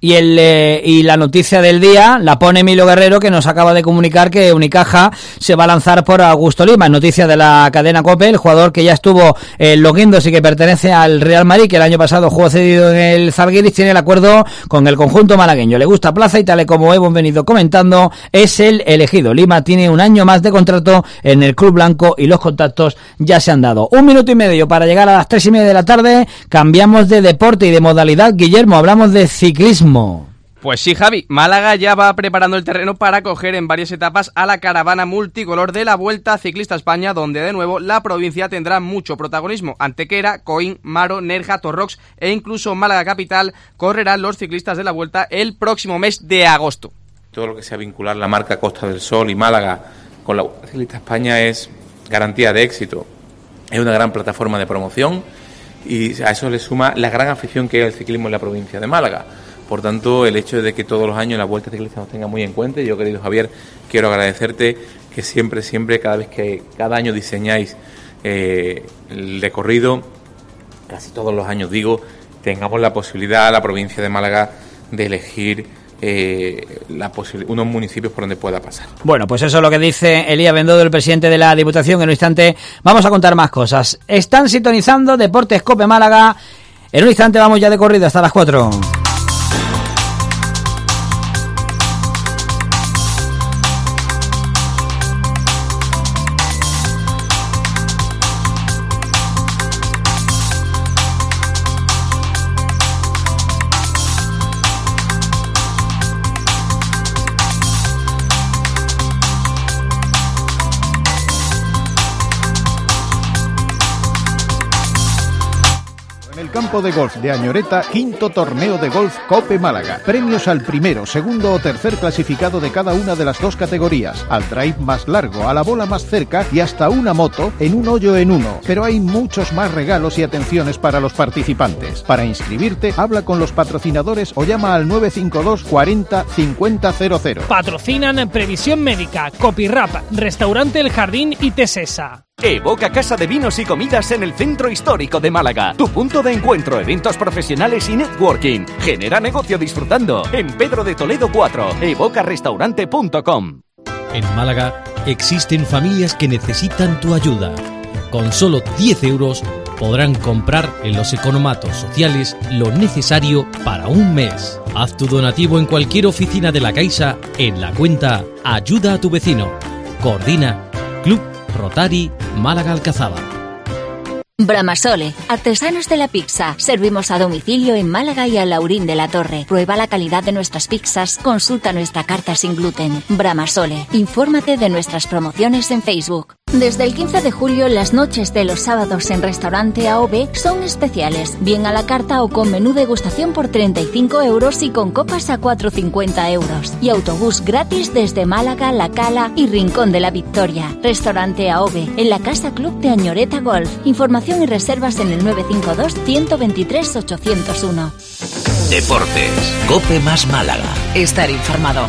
[SPEAKER 3] Y la noticia del día la pone Emilio Guerrero, que nos acaba de comunicar que Unicaja se va a lanzar por Augusto Lima. Es noticia de la cadena COPE, el jugador que ya estuvo en Los Guindos y que pertenece al Real Madrid, que el año pasado jugó cedido en el Zalgiris, tiene el acuerdo con el conjunto malagueño. Le gusta plaza y tal y como hemos venido comentando, es el elegido. Lima tiene 1 año más de contrato en el club blanco y los contactos ya se han dado. 1 minuto y medio para llegar a las 3:30 de la tarde. Cambiamos de deporte y de modalidad. Guillermo, hablamos de ciclismo.
[SPEAKER 4] Pues sí, Javi, Málaga ya va preparando el terreno para acoger en varias etapas a la caravana multicolor de la Vuelta Ciclista a España, donde de nuevo la provincia tendrá mucho protagonismo. Antequera, Coín, Maro, Nerja, Torrox e incluso Málaga capital correrán los ciclistas de la Vuelta el próximo mes de agosto.
[SPEAKER 2] Todo lo que sea vincular la marca Costa del Sol y Málaga con la Vuelta Ciclista a España es garantía de éxito. Es una gran plataforma de promoción y a eso le suma la gran afición que hay al ciclismo en la provincia de Málaga. Por tanto, el hecho de que todos los años la Vuelta Ciclista nos tenga muy en cuenta, yo, querido Javier, quiero agradecerte que siempre, cada vez que cada año diseñáis el recorrido, casi todos los años digo, tengamos la posibilidad, la provincia de Málaga, de elegir unos municipios por donde pueda pasar.
[SPEAKER 3] Bueno, pues eso es lo que dice Elías Bendodo, el presidente de la Diputación. En un instante vamos a contar más cosas. Están sintonizando Deportes Cope Málaga. En un instante vamos ya de corrido hasta las 4.
[SPEAKER 7] Campo de golf de Añoreta, quinto torneo de golf Cope Málaga. Premios al primero, segundo o tercer clasificado de cada una de las dos categorías, al drive más largo, a la bola más cerca y hasta una moto en un hoyo en uno. Pero hay muchos más regalos y atenciones para los participantes. Para inscribirte, habla con los patrocinadores o llama al 952 40 50 00.
[SPEAKER 8] Patrocinan Previsión Médica, Copirrap, Restaurante El Jardín y Tesesa.
[SPEAKER 6] Evoca Casa de Vinos y Comidas en el Centro Histórico de Málaga. Tu punto de encuentro, eventos profesionales y networking. Genera negocio disfrutando. En Pedro de Toledo 4, evocarestaurante.com.
[SPEAKER 10] En Málaga existen familias que necesitan tu ayuda. Con solo 10 euros podrán comprar en los economatos sociales lo necesario para un mes. Haz tu donativo en cualquier oficina de la Caixa en la cuenta Ayuda a tu vecino. Coordina Club Rotary Málaga Alcazaba.
[SPEAKER 11] Bramasole, artesanos de la pizza. Servimos a domicilio en Málaga y a Laurín de la Torre. Prueba la calidad de nuestras pizzas, consulta nuestra carta sin gluten. Bramasole, infórmate de nuestras promociones en Facebook. Desde el 15 de julio, las noches de los sábados en Restaurante AOB son especiales, bien a la carta o con menú degustación por 35 euros y con copas a 4,50 euros. Y autobús gratis desde Málaga, La Cala y Rincón de la Victoria. Restaurante AOB, en la Casa Club de Añoreta Golf. Información y reservas en el 952 123 801.
[SPEAKER 1] Deportes, Cope más Málaga.
[SPEAKER 11] Estar informado.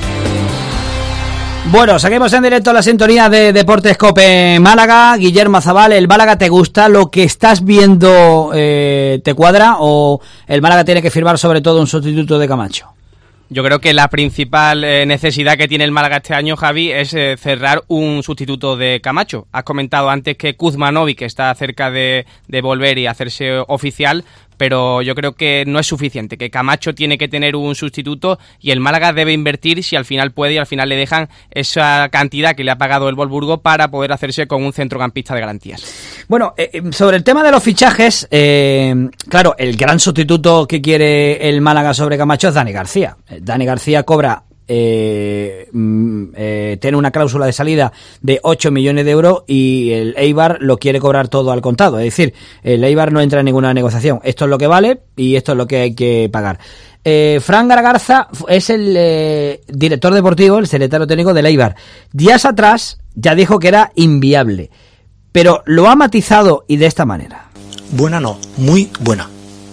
[SPEAKER 3] Bueno, seguimos en directo la sintonía de Deportes Cope Málaga. Guillermo Azabal, ¿el Málaga te gusta? ¿Lo que estás viendo te cuadra? ¿O el Málaga tiene que firmar sobre todo un sustituto de Camacho?
[SPEAKER 4] Yo creo que la principal necesidad que tiene el Málaga este año, Javi, es cerrar un sustituto de Camacho. Has comentado antes que Kuzmanovic está cerca de volver y hacerse oficial, pero yo creo que no es suficiente, que Camacho tiene que tener un sustituto y el Málaga debe invertir si al final puede y al final le dejan esa cantidad que le ha pagado el Wolfsburgo para poder hacerse con un centrocampista de garantías.
[SPEAKER 3] Bueno, sobre el tema de los fichajes, claro, el gran sustituto que quiere el Málaga sobre Camacho es Dani García. Dani García cobra... tiene una cláusula de salida de 8 millones de euros y el Eibar lo quiere cobrar todo al contado, es decir, el Eibar no entra en ninguna negociación, esto es lo que vale y esto es lo que hay que pagar. Fran Gargarza es el director deportivo, el secretario técnico del Eibar. Días atrás ya dijo que era inviable, pero lo ha matizado y de esta manera.
[SPEAKER 15] Buena no, muy buena,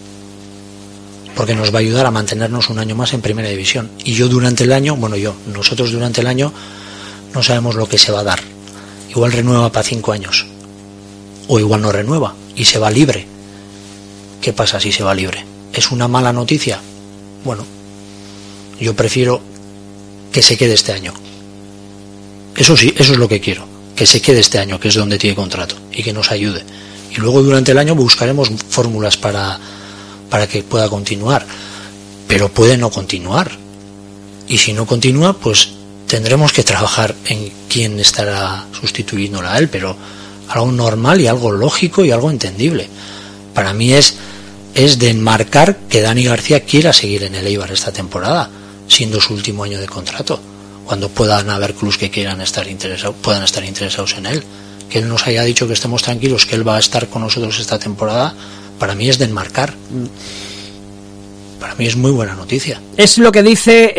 [SPEAKER 15] porque nos va a ayudar a mantenernos un año más en primera división. Y yo durante el año, nosotros durante el año no sabemos lo que se va a dar. Igual renueva para 5 años, o igual no renueva y se va libre. ¿Qué pasa si se va libre? ¿Es una mala noticia? Bueno, yo prefiero que se quede este año. Eso sí, eso es lo que quiero, que se quede este año, que es donde tiene contrato, y que nos ayude. Y luego durante el año buscaremos fórmulas para que pueda continuar, pero puede no continuar, y si no continúa pues tendremos que trabajar en quién estará sustituyéndola a él, pero algo normal y algo lógico y algo entendible. Para mí es de enmarcar que Dani García quiera seguir en el Eibar esta temporada, siendo su último año de contrato, cuando puedan haber clubes que puedan estar interesados en él. Que él nos haya dicho que estemos tranquilos, que él va a estar con nosotros esta temporada, para mí es de enmarcar. Para mí es muy buena noticia.
[SPEAKER 3] Es lo que dice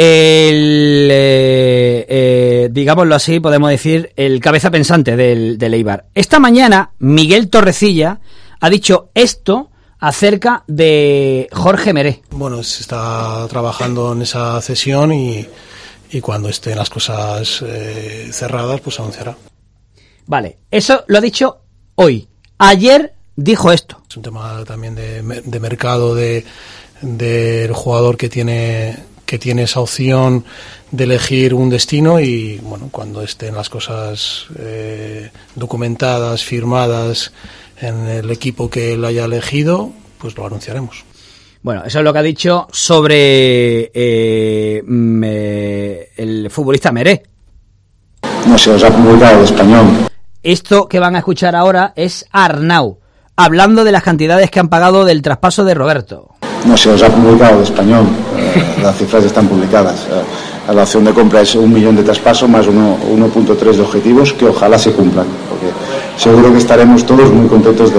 [SPEAKER 3] el, digámoslo así, podemos decir, el cabeza pensante del Eibar. Esta mañana Miguel Torrecilla ha dicho esto acerca de Jorge Meré.
[SPEAKER 14] Bueno, se está trabajando en esa cesión y cuando estén las cosas cerradas, pues anunciará.
[SPEAKER 3] Vale, eso lo ha dicho hoy. Ayer dijo esto.
[SPEAKER 14] Es un tema también de mercado, del jugador que tiene esa opción de elegir un destino, y bueno, cuando estén las cosas documentadas, firmadas en el equipo que él haya elegido, pues lo anunciaremos.
[SPEAKER 3] Bueno, eso es lo que ha dicho sobre el futbolista Meré.
[SPEAKER 16] No se os ha publicado de español.
[SPEAKER 3] Esto que van a escuchar ahora es Arnau, hablando de las cantidades que han pagado del traspaso de Roberto.
[SPEAKER 16] No se os ha publicado de español. Las cifras están publicadas. La opción de compra es 1 millón de traspaso más 1.3 de objetivos que ojalá se cumplan, porque seguro que estaremos todos muy contentos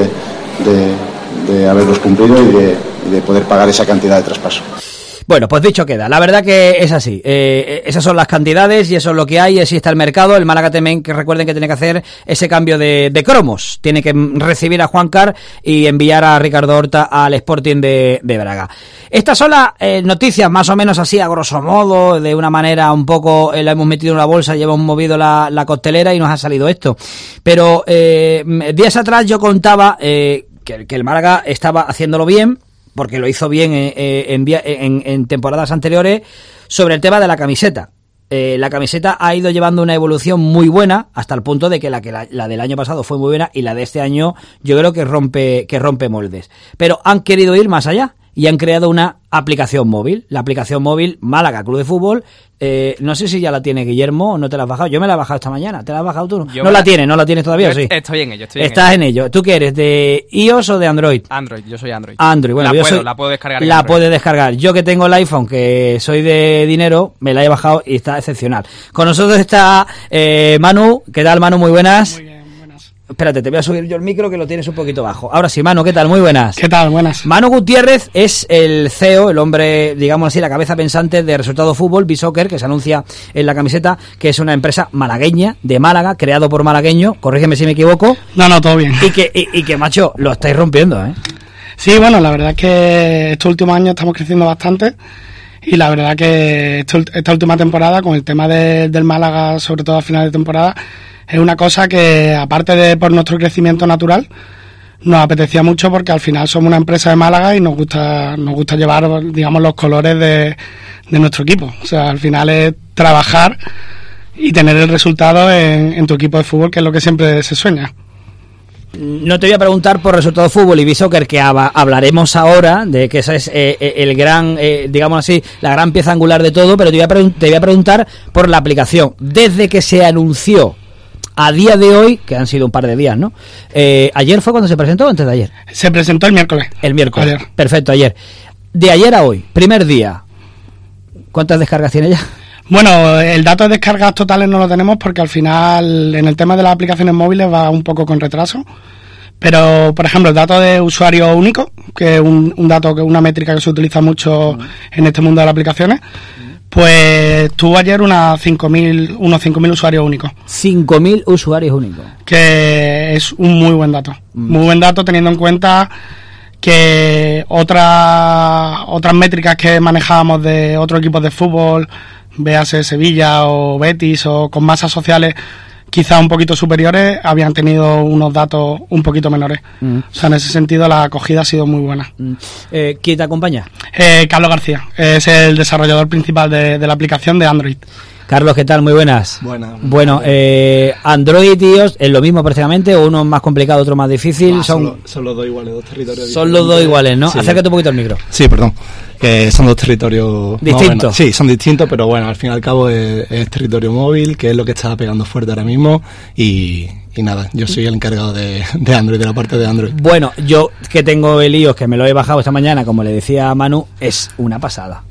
[SPEAKER 16] de haberlos cumplido y de poder pagar esa cantidad de traspaso.
[SPEAKER 3] Bueno, pues dicho queda. La verdad que es así. Esas son las cantidades y eso es lo que hay. Así está el mercado. El Málaga también, que recuerden que tiene que hacer ese cambio de cromos. Tiene que recibir a Juancar y enviar a Ricardo Horta al Sporting de Braga. Estas son las noticias más o menos así a grosso modo, de una manera un poco, la hemos metido en una bolsa y hemos movido la costelera y nos ha salido esto. Pero días atrás yo contaba que el Málaga estaba haciéndolo bien, porque lo hizo bien en temporadas anteriores, sobre el tema de la camiseta. La camiseta ha ido llevando una evolución muy buena, hasta el punto de que la del año pasado fue muy buena, y la de este año yo creo que rompe moldes. Pero han querido ir más allá y han creado una aplicación móvil, la aplicación móvil Málaga Club de Fútbol. No sé si ya la tiene Guillermo o no te la has bajado. Yo me la he bajado esta mañana. ¿Te la has bajado tú? ¿No la tienes todavía o sí?
[SPEAKER 4] Estoy en ello.
[SPEAKER 3] Estás en ello. ¿Tú qué eres? ¿De iOS o de Android?
[SPEAKER 4] Android, yo soy Android.
[SPEAKER 3] Bueno,
[SPEAKER 4] la puedo descargar.
[SPEAKER 3] La puedes descargar. Yo que tengo el iPhone, que soy de dinero, me la he bajado y está excepcional. Con nosotros está Manu. ¿Qué tal, Manu? Muy buenas. Muy bien, buenas. Espérate, te voy a subir yo el micro, que lo tienes un poquito bajo. Ahora sí, Manu, ¿qué tal? Muy buenas.
[SPEAKER 17] ¿Qué tal? Buenas.
[SPEAKER 3] Manu Gutiérrez es el CEO, el hombre, digamos así, la cabeza pensante de Resultado Fútbol, B-Soccer, que se anuncia en la camiseta, que es una empresa malagueña, de Málaga, creado por malagueños, corrígeme si me equivoco.
[SPEAKER 17] No, todo bien.
[SPEAKER 3] Y que macho, lo estáis rompiendo, ¿eh?
[SPEAKER 17] Sí, bueno, la verdad es que estos últimos años estamos creciendo bastante, y la verdad que esta última temporada, con el tema del Málaga, sobre todo a final de temporada, es una cosa que, aparte de por nuestro crecimiento natural, nos apetecía mucho, porque al final somos una empresa de Málaga y nos gusta llevar, digamos, los colores de nuestro equipo. O sea, al final es trabajar y tener el resultado en tu equipo de fútbol, que es lo que siempre se sueña.
[SPEAKER 3] No te voy a preguntar por Resultado Fútbol y B-Soccer, que hablaremos ahora, de que esa es el gran, digamos así, la gran pieza angular de todo, pero te voy a preguntar por la aplicación. Desde que se anunció a día de hoy, que han sido un par de días, ¿no? ¿Ayer fue cuando se presentó o antes de ayer?
[SPEAKER 17] Se presentó el miércoles.
[SPEAKER 3] El miércoles.
[SPEAKER 17] Ayer.
[SPEAKER 3] Perfecto, ayer. De ayer a hoy, primer día, ¿cuántas descargas tiene ya?
[SPEAKER 17] Bueno, el dato de descargas totales no lo tenemos, porque al final en el tema de las aplicaciones móviles va un poco con retraso. Pero, por ejemplo, el dato de usuario único, que es un dato, que es una métrica que se utiliza mucho en este mundo de las aplicaciones, pues tuvo ayer unos 5.000 usuarios únicos.
[SPEAKER 3] 5.000 usuarios únicos.
[SPEAKER 17] Que es un muy buen dato. Muy buen dato, teniendo en cuenta que otras métricas que manejábamos de otros equipos de fútbol, véase Sevilla o Betis, o con masas sociales quizá un poquito superiores, habían tenido unos datos un poquito menores. O sea, en ese sentido la acogida ha sido muy buena.
[SPEAKER 3] ¿Quién te acompaña?
[SPEAKER 17] Carlos García, es el desarrollador principal de la aplicación de Android.
[SPEAKER 3] Carlos, ¿qué tal? Muy buenas.
[SPEAKER 18] Buenas.
[SPEAKER 3] Bueno, Android y iOS es lo mismo prácticamente, o uno es más complicado, otro más difícil.
[SPEAKER 18] Son los dos iguales, dos territorios
[SPEAKER 3] son los dos iguales, ¿no?
[SPEAKER 18] Sí.
[SPEAKER 3] Acércate un poquito al micro.
[SPEAKER 18] Sí, perdón. Que son dos territorios
[SPEAKER 3] distintos.
[SPEAKER 18] Sí, son distintos, pero bueno, al fin y al cabo es territorio móvil, que es lo que está pegando fuerte ahora mismo, y nada, yo soy el encargado de Android, de la parte de Android.
[SPEAKER 3] Bueno, yo que tengo el iOS, que me lo he bajado esta mañana, como le decía a Manu, es una pasada.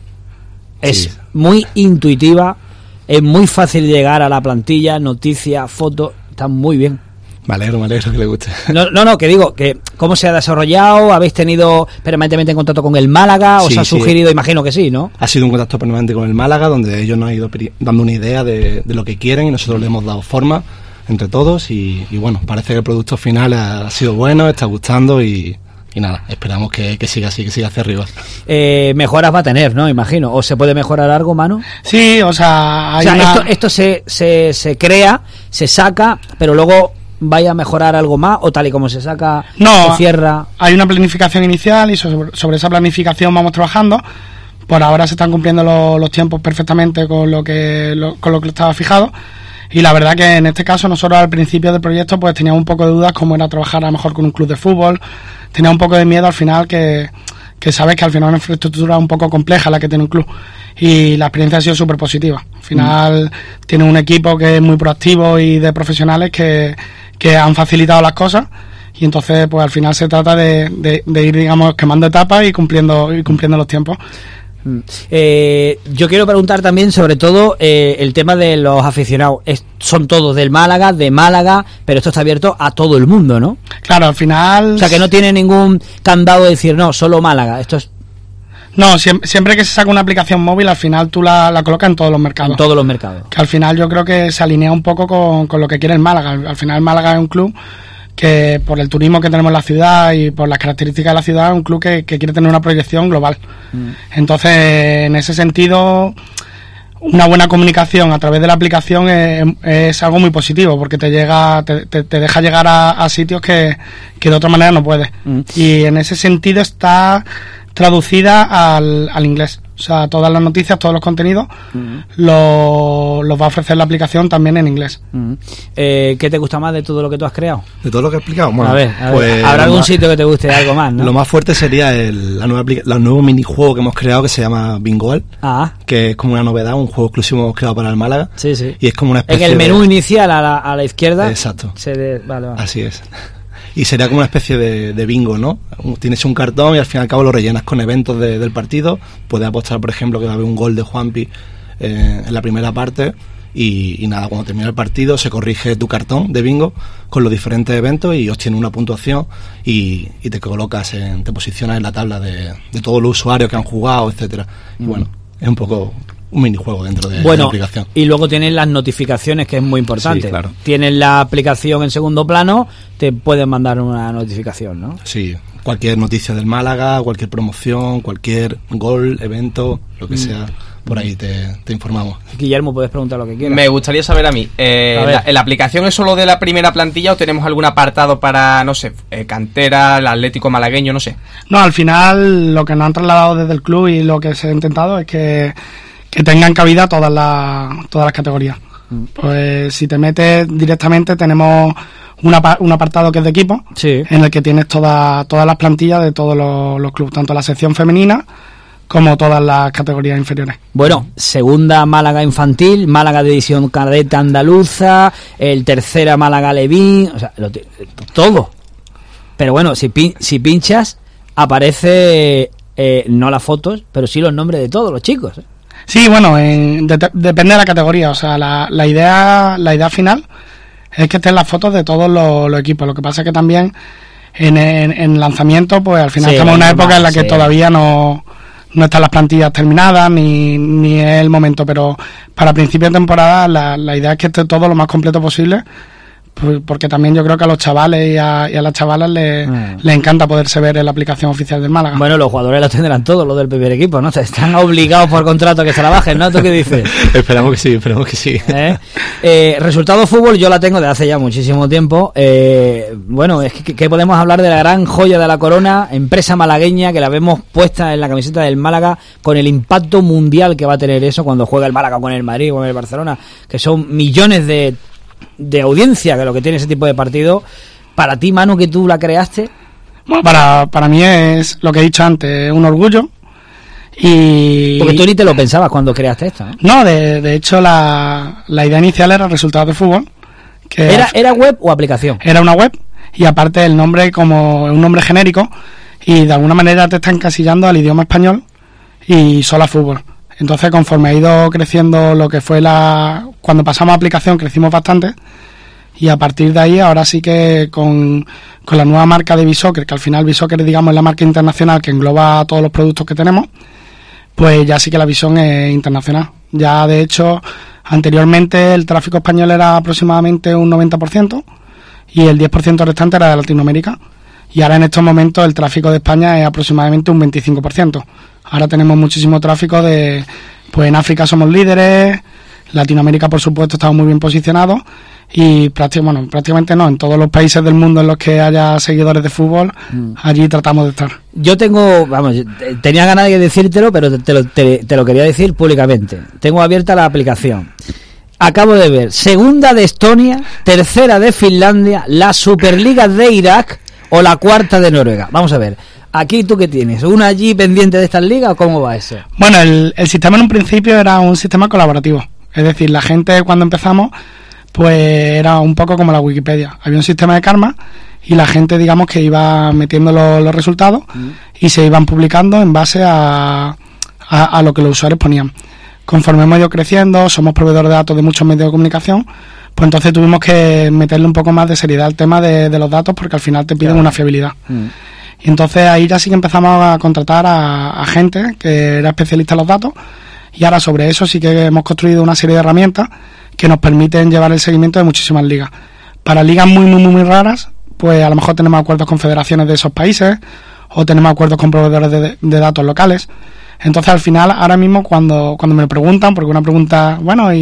[SPEAKER 3] Es muy intuitiva, es muy fácil llegar a la plantilla, noticias, fotos, está muy bien.
[SPEAKER 18] Me alegro que le guste.
[SPEAKER 3] No, que digo, que cómo se ha desarrollado, habéis tenido permanentemente en contacto con el Málaga, os ha sugerido, imagino que sí, ¿no?
[SPEAKER 18] Ha sido un contacto permanente con el Málaga, donde ellos nos han ido dando una idea de lo que quieren, y nosotros le hemos dado forma entre todos, y bueno, parece que el producto final ha sido bueno, está gustando, y nada, esperamos que siga así, que siga hacia arriba.
[SPEAKER 3] Mejoras va a tener, ¿no? Imagino. ¿O se puede mejorar algo, Manu?
[SPEAKER 17] Sí, o sea...
[SPEAKER 3] Esto se crea, se saca, pero luego vaya a mejorar algo más o tal y como se saca,
[SPEAKER 17] no,
[SPEAKER 3] se cierra?
[SPEAKER 17] Hay una planificación inicial y sobre esa planificación vamos trabajando. Por ahora se están cumpliendo los tiempos perfectamente con lo que estaba fijado. Y la verdad que en este caso nosotros al principio del proyecto pues teníamos un poco de dudas cómo era trabajar a lo mejor con un club de fútbol. Tenía un poco de miedo al final que sabes que al final es una infraestructura un poco compleja la que tiene un club. Y la experiencia ha sido súper positiva. Al final tiene un equipo que es muy proactivo y de profesionales que han facilitado las cosas. Y entonces pues al final se trata de ir, digamos, quemando etapas y cumpliendo los tiempos.
[SPEAKER 3] Yo quiero preguntar también sobre todo el tema de los aficionados. Son todos del Málaga, de Málaga, pero esto está abierto a todo el mundo, ¿no?
[SPEAKER 17] Claro, al final...
[SPEAKER 3] O sea, que no tiene ningún candado de decir, no, solo Málaga. Esto es...
[SPEAKER 17] No, siempre que se saca una aplicación móvil, al final tú la colocas en todos los mercados.
[SPEAKER 3] En todos los mercados.
[SPEAKER 17] Que al final yo creo que se alinea un poco con lo que quiere el Málaga. Al final Málaga es un club que por el turismo que tenemos en la ciudad y por las características de la ciudad, es un club que quiere tener una proyección global. Entonces, en ese sentido, una buena comunicación a través de la aplicación es algo muy positivo, porque te deja llegar a sitios que de otra manera no puedes. Y en ese sentido está traducida al inglés. O sea, todas las noticias, todos los contenidos los va a ofrecer la aplicación también en inglés.
[SPEAKER 3] ¿Qué te gusta más de todo lo que tú has creado?
[SPEAKER 18] De todo lo que he explicado. Bueno,
[SPEAKER 3] a ver. ¿Habrá algún sitio que te guste algo más, no?
[SPEAKER 18] Lo más fuerte sería el nuevo minijuego que hemos creado, que se llama Bingoal, que es como una novedad, un juego exclusivo que hemos creado para el Málaga.
[SPEAKER 3] Sí, sí.
[SPEAKER 18] Y es como una especie
[SPEAKER 3] en el menú inicial a la izquierda.
[SPEAKER 18] Exacto.
[SPEAKER 3] Vale.
[SPEAKER 18] Así es. Y sería como una especie de bingo, ¿no? Tienes un cartón y al fin y al cabo lo rellenas con eventos del partido. Puedes apostar, por ejemplo, que va a haber un gol de Juanpi en la primera parte. Y nada, cuando termina el partido se corrige tu cartón de bingo con los diferentes eventos y obtienes una puntuación y te te posicionas en la tabla de todos los usuarios que han jugado, etcétera. Y bueno, es un poco un minijuego dentro de la aplicación.
[SPEAKER 3] Y luego tienes las notificaciones, que es muy importante.
[SPEAKER 18] Sí, claro.
[SPEAKER 3] Tienes la aplicación en segundo plano, te pueden mandar una notificación, ¿no?
[SPEAKER 18] Sí, cualquier noticia del Málaga, cualquier promoción, cualquier gol, evento, lo que sea, por ahí te informamos.
[SPEAKER 3] Guillermo, puedes preguntar lo que quieras.
[SPEAKER 4] Me gustaría saber a mí, ¿la aplicación es solo de la primera plantilla o tenemos algún apartado para, no sé, cantera, el Atlético malagueño, no sé?
[SPEAKER 17] No, al final lo que nos han trasladado desde el club y lo que se ha intentado es que tengan cabida todas las categorías. Pues si te metes directamente tenemos un apartado que es de equipo, en el que tienes todas las plantillas de todos los clubes, tanto la sección femenina como todas las categorías inferiores.
[SPEAKER 3] Bueno, segunda Málaga infantil, Málaga división cadete andaluza, el tercera Málaga Levín, o sea, todo. Pero bueno, si pinchas aparece no las fotos, pero sí los nombres de todos los chicos.
[SPEAKER 17] Sí, bueno, depende de la categoría. O sea, la idea final es que estén las fotos de todos los equipos. Lo que pasa es que también en lanzamiento, pues al final estamos en una época en la que todavía no están las plantillas terminadas ni es el momento. Pero para principio de temporada la idea es que esté todo lo más completo posible, porque también yo creo que a los chavales y a las chavalas les encanta poderse ver en la aplicación oficial del Málaga.
[SPEAKER 3] Bueno, los jugadores lo tendrán todos, los del primer equipo, ¿no? Están obligados por contrato a que se la bajen, ¿no? ¿Tú qué dices?
[SPEAKER 18] Esperamos que sí.
[SPEAKER 3] Resultado fútbol yo la tengo de hace ya muchísimo tiempo. Bueno, es que podemos hablar de la gran joya de la corona, empresa malagueña, que la vemos puesta en la camiseta del Málaga, con el impacto mundial que va a tener eso cuando juega el Málaga con el Madrid o con el Barcelona, que son millones de audiencia, que lo que tiene ese tipo de partido. Para ti, Manu, que tú la creaste.
[SPEAKER 17] Bueno, para mí es lo que he dicho antes, un orgullo.
[SPEAKER 3] Porque tú ni te lo pensabas cuando creaste esto, ¿eh?
[SPEAKER 17] No, de hecho la idea inicial era Resultados de Fútbol.
[SPEAKER 3] ¿Era web o aplicación?
[SPEAKER 17] Era una web, y aparte el nombre como un nombre genérico, y de alguna manera te está encasillando al idioma español y solo a fútbol. Entonces, conforme ha ido creciendo lo que fue cuando pasamos a aplicación, crecimos bastante, y a partir de ahí, ahora sí que con la nueva marca de Bisoccer, que al final Bisoccer, digamos, es la marca internacional que engloba todos los productos que tenemos, pues ya sí que la visión es internacional. Ya, de hecho, anteriormente el tráfico español era aproximadamente un 90%, y el 10% restante era de Latinoamérica. Y ahora en estos momentos el tráfico de España es aproximadamente un 25%. Ahora tenemos muchísimo tráfico pues en África somos líderes, Latinoamérica por supuesto estamos muy bien posicionados, y prácticamente no, en todos los países del mundo en los que haya seguidores de fútbol, allí tratamos de estar.
[SPEAKER 3] Yo tenía ganas de decírtelo, pero te lo quería decir públicamente. Tengo abierta la aplicación. Acabo de ver segunda de Estonia, tercera de Finlandia, la Superliga de Irak o la cuarta de Noruega. Vamos a ver, aquí tú qué tienes, ¿una allí pendiente de estas ligas o cómo va eso?
[SPEAKER 17] Bueno, el sistema en un principio era un sistema colaborativo, es decir, la gente cuando empezamos pues era un poco como la Wikipedia, había un sistema de karma y la gente digamos que iba metiendo los resultados y se iban publicando en base a lo que los usuarios ponían. Conforme hemos ido creciendo, somos proveedores de datos de muchos medios de comunicación, pues entonces tuvimos que meterle un poco más de seriedad al tema de los datos porque al final te piden una fiabilidad. Y entonces ahí ya sí que empezamos a contratar a gente que era especialista en los datos y ahora sobre eso sí que hemos construido una serie de herramientas que nos permiten llevar el seguimiento de muchísimas ligas. Para ligas muy raras, pues a lo mejor tenemos acuerdos con federaciones de esos países o tenemos acuerdos con proveedores de datos locales. Entonces al final ahora mismo cuando me lo preguntan, porque una pregunta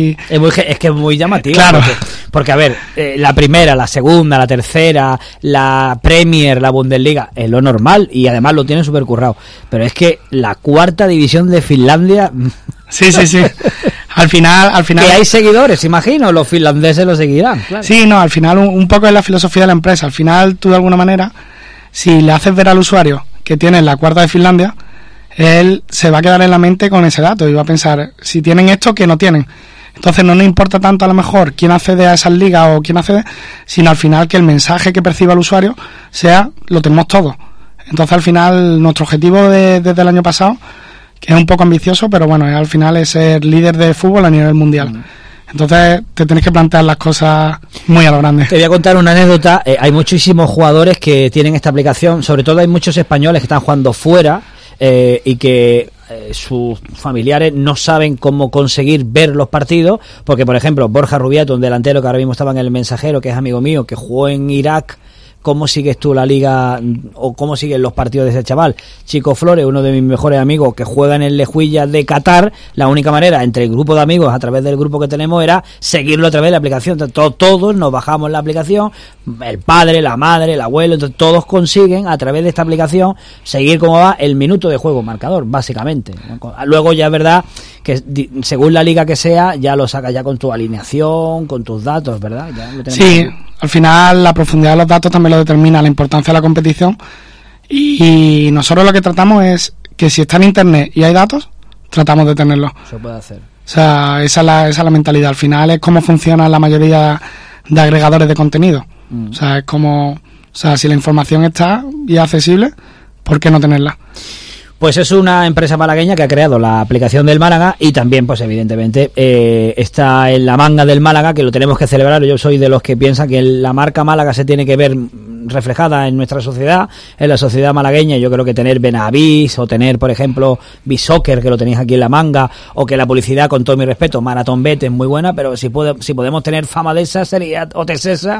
[SPEAKER 3] es que es muy llamativa,
[SPEAKER 17] claro,
[SPEAKER 3] porque a ver, la primera, la segunda, la tercera, la Premier, la Bundesliga es lo normal y además lo tienen súper currado, pero es que la cuarta división de Finlandia
[SPEAKER 17] sí al final
[SPEAKER 3] que hay seguidores, imagino, los finlandeses lo seguirán, claro.
[SPEAKER 17] Sí, no, al final un poco es la filosofía de la empresa. Al final tú de alguna manera, si le haces ver al usuario que tienes la cuarta de Finlandia, él se va a quedar en la mente con ese dato y va a pensar, si tienen esto, que no tienen. Entonces no nos importa tanto a lo mejor quién accede a esas ligas o quién accede, sino al final que el mensaje que perciba el usuario sea, lo tenemos todo. Entonces al final nuestro objetivo desde el año pasado, que es un poco ambicioso, pero bueno, al final es ser líder de fútbol a nivel mundial. Entonces te tenés que plantear las cosas muy a lo grande.
[SPEAKER 3] Te voy a contar una anécdota. Hay muchísimos jugadores que tienen esta aplicación, sobre todo hay muchos españoles que están jugando fuera y que sus familiares no saben cómo conseguir ver los partidos, porque por ejemplo Borja Rubiato, un delantero que ahora mismo estaba en el Mensajero, que es amigo mío, que jugó en Irak. ¿Cómo sigues tú la liga o cómo siguen los partidos de ese chaval? Chico Flores, uno de mis mejores amigos que juega en el Lejuilla de Qatar, la única manera entre el grupo de amigos a través del grupo que tenemos era seguirlo a través de la aplicación. Todos nos bajamos la aplicación, el padre, la madre, el abuelo, entonces todos consiguen a través de esta aplicación seguir cómo va el minuto de juego, marcador, básicamente. Luego ya es verdad que según la liga que sea, ya lo sacas ya con tu alineación, con tus datos, ¿verdad? Ya lo
[SPEAKER 17] sí, al final la profundidad de los datos también lo determina la importancia de la competición y nosotros lo que tratamos es que si está en internet y hay datos, tratamos de tenerlos.
[SPEAKER 3] Se puede hacer.
[SPEAKER 17] O sea, esa es la mentalidad. Al final es cómo funciona la mayoría de agregadores de contenido. O sea, es como, o sea, si la información está y es accesible, ¿por qué no tenerla?
[SPEAKER 3] Pues es una empresa malagueña que ha creado la aplicación del Málaga y también, pues evidentemente, está en la manga del Málaga, que lo tenemos que celebrar. Yo soy de los que piensan que la marca Málaga se tiene que ver reflejada en nuestra sociedad, en la sociedad malagueña. Yo creo que tener Benavís o tener, por ejemplo, Bisoccer, que lo tenéis aquí en la manga, o que la publicidad, con todo mi respeto, Maratón Bet es muy buena, pero si podemos tener fama de esa sería Otesesa.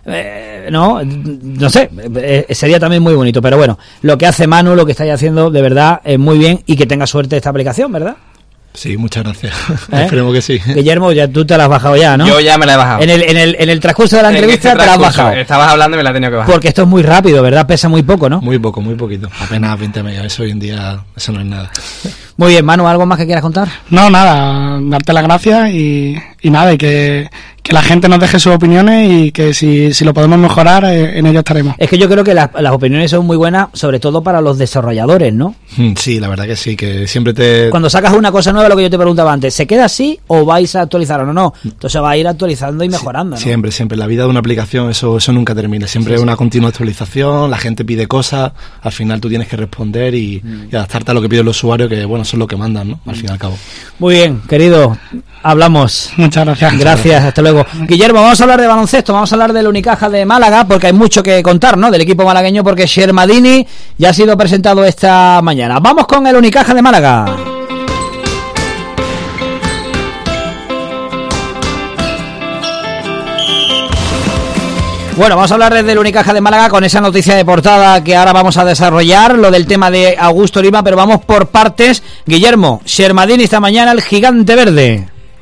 [SPEAKER 3] No sé, sería también muy bonito, pero bueno, lo que hace Manu, lo que estáis haciendo de verdad es muy bien y que tenga suerte esta aplicación, ¿verdad?
[SPEAKER 18] Sí, muchas gracias. Esperemos que sí.
[SPEAKER 3] Guillermo, ya tú te la has bajado ya, ¿no?
[SPEAKER 4] Yo ya me la he bajado.
[SPEAKER 3] En el transcurso de la entrevista te la has bajado.
[SPEAKER 4] Estabas hablando y me la he tenido que bajar.
[SPEAKER 3] Porque esto es muy rápido, ¿verdad? Pesa muy poco, ¿no?
[SPEAKER 18] Muy poquito. Apenas 20 megas. Eso hoy en día, eso no es nada.
[SPEAKER 3] Muy bien, Manu, ¿algo más que quieras contar?
[SPEAKER 17] No, nada, darte las gracias y nada, y que la gente nos deje sus opiniones y que si lo podemos mejorar, en ello estaremos.
[SPEAKER 3] Es que yo creo que las opiniones son muy buenas, sobre todo para los desarrolladores, ¿no?
[SPEAKER 18] Sí, la verdad que sí, que siempre
[SPEAKER 3] Cuando sacas una cosa nueva, lo que yo te preguntaba antes, ¿se queda así o vais a actualizar o no? Entonces va a ir actualizando y mejorando, ¿no?
[SPEAKER 18] Siempre, la vida de una aplicación, eso nunca termina, siempre es una continua actualización, la gente pide cosas, al final tú tienes que responder y adaptarte a lo que pide el usuario, que bueno, eso es lo que mandan, ¿no? Al fin y al cabo.
[SPEAKER 3] Muy bien, querido, hablamos.
[SPEAKER 17] Muchas gracias.
[SPEAKER 3] Gracias, hasta luego. Guillermo, vamos a hablar de baloncesto, vamos a hablar del Unicaja de Málaga, porque hay mucho que contar, ¿no? Del equipo malagueño, porque Shermadini ya ha sido presentado esta mañana. Vamos con el Unicaja de Málaga. Bueno, vamos a hablar desde el Unicaja de Málaga con esa noticia de portada que ahora vamos a desarrollar, lo del tema de Augusto Lima, pero vamos por partes. Guillermo, Shermadini esta mañana, el gigante verde.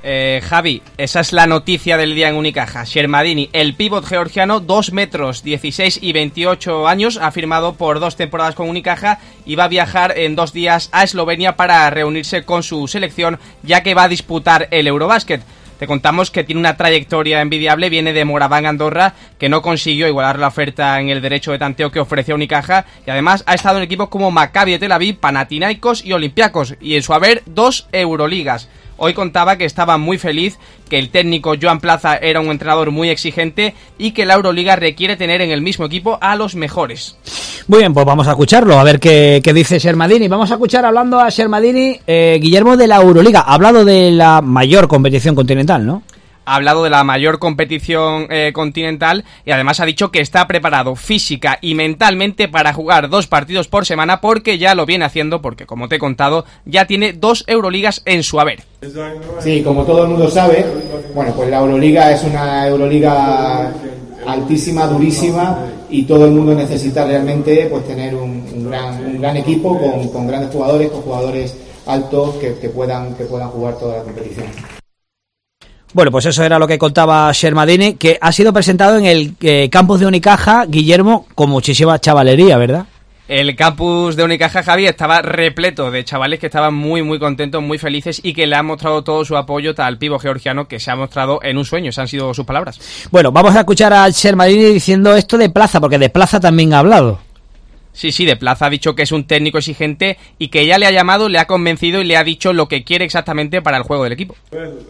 [SPEAKER 4] Javi, esa es la noticia del día en Unicaja. Shermadini, el pívot georgiano, 2 metros, 16 y 28 años, ha firmado por 2 temporadas con Unicaja y va a viajar en 2 días a Eslovenia para reunirse con su selección, ya que va a disputar el Eurobásquet. Te contamos que tiene una trayectoria envidiable, viene de Moraván, Andorra, que no consiguió igualar la oferta en el derecho de tanteo que ofrecía Unicaja, y además ha estado en equipos como Maccabi de Tel Aviv, Panathinaikos y Olympiacos, y en su haber 2 Euroligas. Hoy contaba que estaba muy feliz, que el técnico Joan Plaza era un entrenador muy exigente y que la Euroliga requiere tener en el mismo equipo a los mejores.
[SPEAKER 3] Muy bien, pues vamos a escucharlo, a ver qué dice Shermadini. Vamos a escuchar hablando a Shermadini, Guillermo, de la Euroliga. Ha hablado de la mayor competición continental, ¿no?
[SPEAKER 4] Ha hablado de la mayor competición continental y además ha dicho que está preparado física y mentalmente para jugar 2 partidos por semana, porque ya lo viene haciendo, porque como te he contado, ya tiene 2 Euroligas en su haber.
[SPEAKER 19] Sí, como todo el mundo sabe, bueno, pues la Euroliga es una Euroliga altísima, durísima, y todo el mundo necesita realmente pues tener un gran equipo con grandes jugadores, con jugadores altos que puedan jugar toda la competición.
[SPEAKER 3] Bueno, pues eso era lo que contaba Shermadini, que ha sido presentado en el campus de Unicaja, Guillermo, con muchísima chavalería, ¿verdad?
[SPEAKER 4] El campus de Unicaja, Javi, estaba repleto de chavales que estaban muy muy contentos, muy felices y que le han mostrado todo su apoyo al pivo georgiano, que se ha mostrado en un sueño. Esas han sido sus palabras.
[SPEAKER 3] Bueno, vamos a escuchar a Shermadini diciendo esto de Plaza, porque de Plaza también ha hablado.
[SPEAKER 4] Sí, de Plaza ha dicho que es un técnico exigente y que ya le ha llamado, le ha convencido y le ha dicho lo que quiere exactamente para el juego del equipo.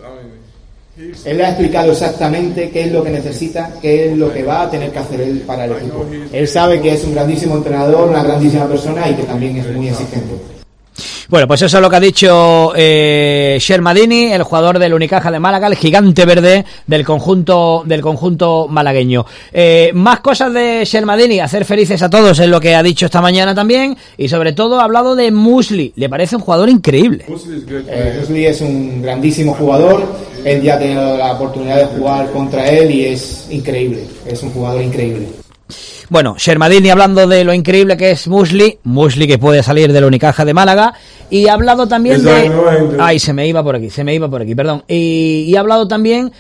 [SPEAKER 19] Él ha explicado exactamente qué es lo que necesita, qué es lo que va a tener que hacer él para el equipo. Él sabe que es un grandísimo entrenador, una grandísima persona y que también es muy exigente.
[SPEAKER 3] Bueno, pues eso es lo que ha dicho Shermadini, el jugador del Unicaja de Málaga, el gigante verde del conjunto malagueño. Más cosas de Shermadini, hacer felices a todos es lo que ha dicho esta mañana también, y sobre todo ha hablado de Musli. Le parece un jugador increíble.
[SPEAKER 19] Musli es un grandísimo jugador. Él ya ha tenido la oportunidad de jugar contra él y es increíble, es un jugador increíble.
[SPEAKER 3] Bueno, Shermadini hablando de lo increíble que es Musli que puede salir del Unicaja de Málaga, y ha hablado también de... Ay, se me iba por aquí, perdón. Y ha hablado también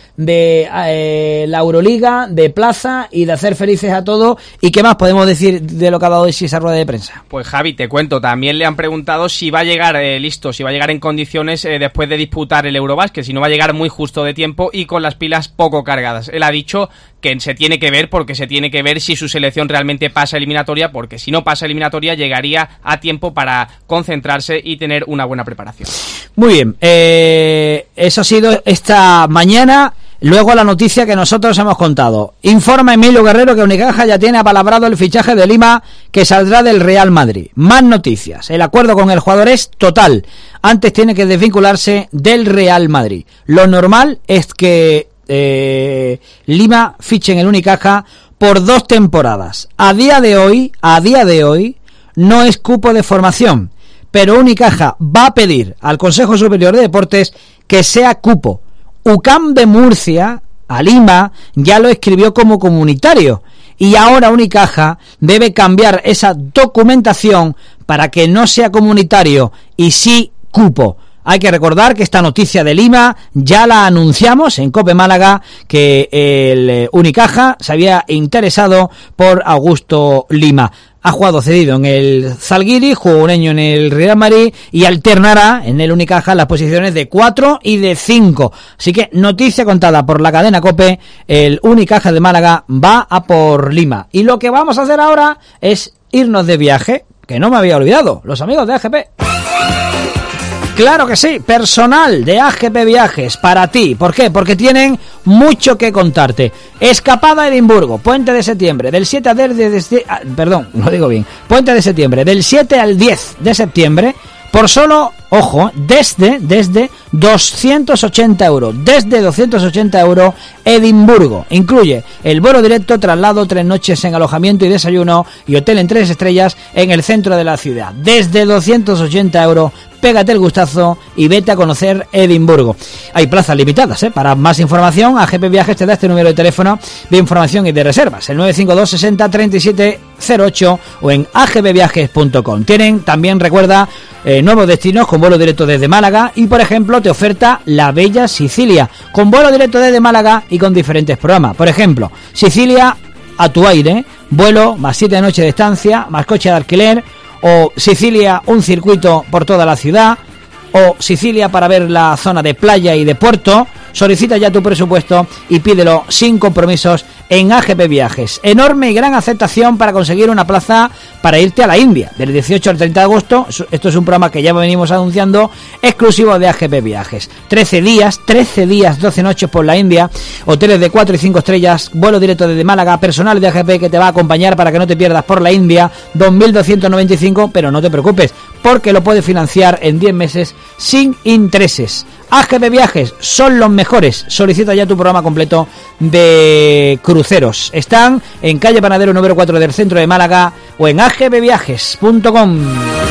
[SPEAKER 3] de la Euroliga, de Plaza y de hacer felices a todos. ¿Y qué más podemos decir de lo que ha dado esa rueda de prensa?
[SPEAKER 4] Pues Javi, te cuento, también le han preguntado si va a llegar listo, si va a llegar en condiciones después de disputar el Eurobásquet, si no va a llegar muy justo de tiempo y con las pilas poco cargadas. Él ha dicho que se tiene que ver, porque se tiene que ver si su selección realmente pasa eliminatoria, porque si no pasa eliminatoria llegaría a tiempo para concentrarse y tener una buena preparación.
[SPEAKER 3] Muy bien, eso ha sido esta mañana. Luego la noticia que nosotros hemos contado. Informa Emilio Guerrero que Unicaja ya tiene apalabrado el fichaje de Lima, que saldrá del Real Madrid. Más noticias. El acuerdo con el jugador es total. Antes tiene que desvincularse del Real Madrid. Lo normal es que Lima fiche en el Unicaja por 2 temporadas. A día de hoy no es cupo de formación, pero Unicaja va a pedir al Consejo Superior de Deportes que sea cupo. UCAM de Murcia a Lima ya lo escribió como comunitario, y ahora Unicaja debe cambiar esa documentación para que no sea comunitario y sí cupo. Hay que recordar que esta noticia de Lima ya la anunciamos en Cope Málaga, que el Unicaja se había interesado por Augusto Lima. Ha jugado cedido en el Zalgiris, jugó un año en el Real Madrid y alternará en el Unicaja las posiciones de 4 y de 5. Así que noticia contada por la cadena COPE, el Unicaja de Málaga va a por Lima. Y lo que vamos a hacer ahora es irnos de viaje, que no me había olvidado, los amigos de AGP. Claro que sí, personal de AGP Viajes para ti. ¿Por qué? Porque tienen mucho que contarte. Escapada a Edimburgo, Puente de Septiembre, del 7 al 10 Puente de Septiembre, del 7 al 10 de septiembre, por solo, ojo, desde 280 euros. Desde 280 euros, Edimburgo. Incluye el vuelo directo, traslado, 3 noches en alojamiento y desayuno y hotel en 3 estrellas en el centro de la ciudad. Desde 280 euros pégate el gustazo y vete a conocer Edimburgo. Hay plazas limitadas, Para más información, AGP Viajes te da este número de teléfono de información y de reservas, el 952 60 37 08 o en agbviajes.com. Tienen también, recuerda, nuevos destinos con vuelo directo desde Málaga y, por ejemplo, te oferta la bella Sicilia, con vuelo directo desde Málaga y con diferentes programas. Por ejemplo, Sicilia a tu aire, vuelo más 7 noches de estancia, más coche de alquiler, o Sicilia, un circuito por toda la ciudad, o Sicilia para ver la zona de playa y de puerto. Solicita ya tu presupuesto y pídelo sin compromisos en AGP Viajes. Enorme y gran aceptación para conseguir una plaza para irte a la India del 18 al 30 de agosto. Esto es un programa que ya venimos anunciando, exclusivo de AGP Viajes. 13 días, 12 noches por la India, hoteles de 4 y 5 estrellas, vuelo directo desde Málaga, personal de AGP que te va a acompañar para que no te pierdas por la India, 2.295, pero no te preocupes, porque lo puedes financiar en 10 meses sin intereses. AGP Viajes son los mejores. Solicita ya tu programa completo de cruceros. Están en calle Panadero número 4 del centro de Málaga o en agbviajes.com.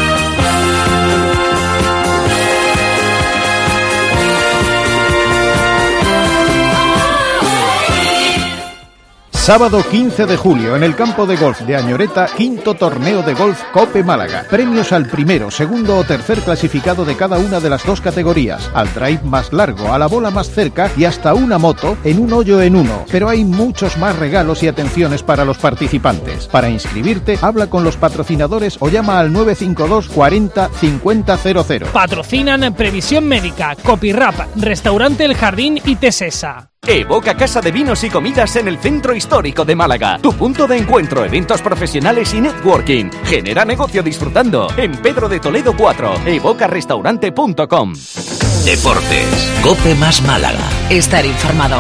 [SPEAKER 7] Sábado 15 de julio, en el campo de golf de Añoreta, 5º torneo de golf Cope Málaga. Premios al primero, segundo o tercer clasificado de cada una de las 2 categorías, al drive más largo, a la bola más cerca y hasta una moto en un hoyo en uno. Pero hay muchos más regalos y atenciones para los participantes. Para inscribirte, habla con los patrocinadores o llama al 952 40 50 00.
[SPEAKER 8] Patrocinan Previsión Médica, Copirrap, Restaurante El Jardín y Tesesa.
[SPEAKER 6] Evoca Casa de Vinos y Comidas en el Centro Histórico de Málaga. Tu punto de encuentro, eventos profesionales y networking. Genera negocio disfrutando. En Pedro de Toledo 4, evocarestaurante.com.
[SPEAKER 1] Deportes, Cope más Málaga.
[SPEAKER 11] Estar informado.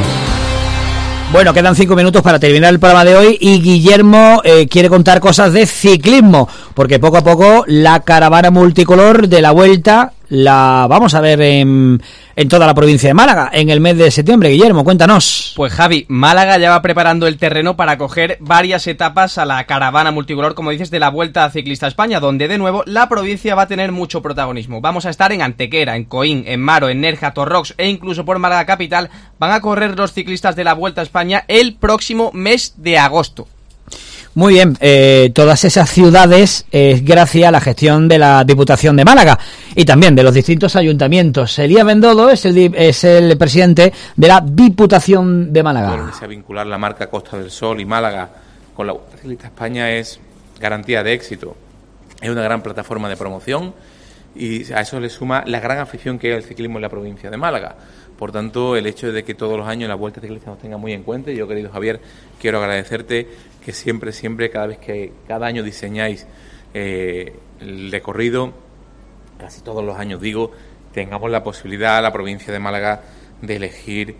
[SPEAKER 3] Bueno, quedan 5 minutos para terminar el programa de hoy y Guillermo quiere contar cosas de ciclismo, porque poco a poco la caravana multicolor de la Vuelta la vamos a ver en toda la provincia de Málaga en el mes de septiembre. Guillermo, cuéntanos.
[SPEAKER 4] Pues Javi, Málaga ya va preparando el terreno para acoger varias etapas a la caravana multicolor, como dices, de la Vuelta Ciclista a España, donde de nuevo la provincia va a tener mucho protagonismo. Vamos a estar en Antequera, en Coín, en Maro, en Nerja, Torrox e incluso por Málaga capital. Van a correr los ciclistas de la Vuelta a España el próximo mes de agosto.
[SPEAKER 3] Muy bien, todas esas ciudades es gracias a la gestión de la Diputación de Málaga y también de los distintos ayuntamientos. Elías Bendodo es el presidente de la Diputación de Málaga.
[SPEAKER 2] Bueno, desea vincular la marca Costa del Sol y Málaga con la Vuelta Ciclista a España es garantía de éxito. Es una gran plataforma de promoción y a eso le suma la gran afición que hay al ciclismo en la provincia de Málaga. Por tanto, el hecho de que todos los años la Vuelta Ciclista nos tenga muy en cuenta, y yo, querido Javier, quiero agradecerte que siempre, cada año diseñáis el recorrido, casi todos los años digo, tengamos la posibilidad, la provincia de Málaga, de elegir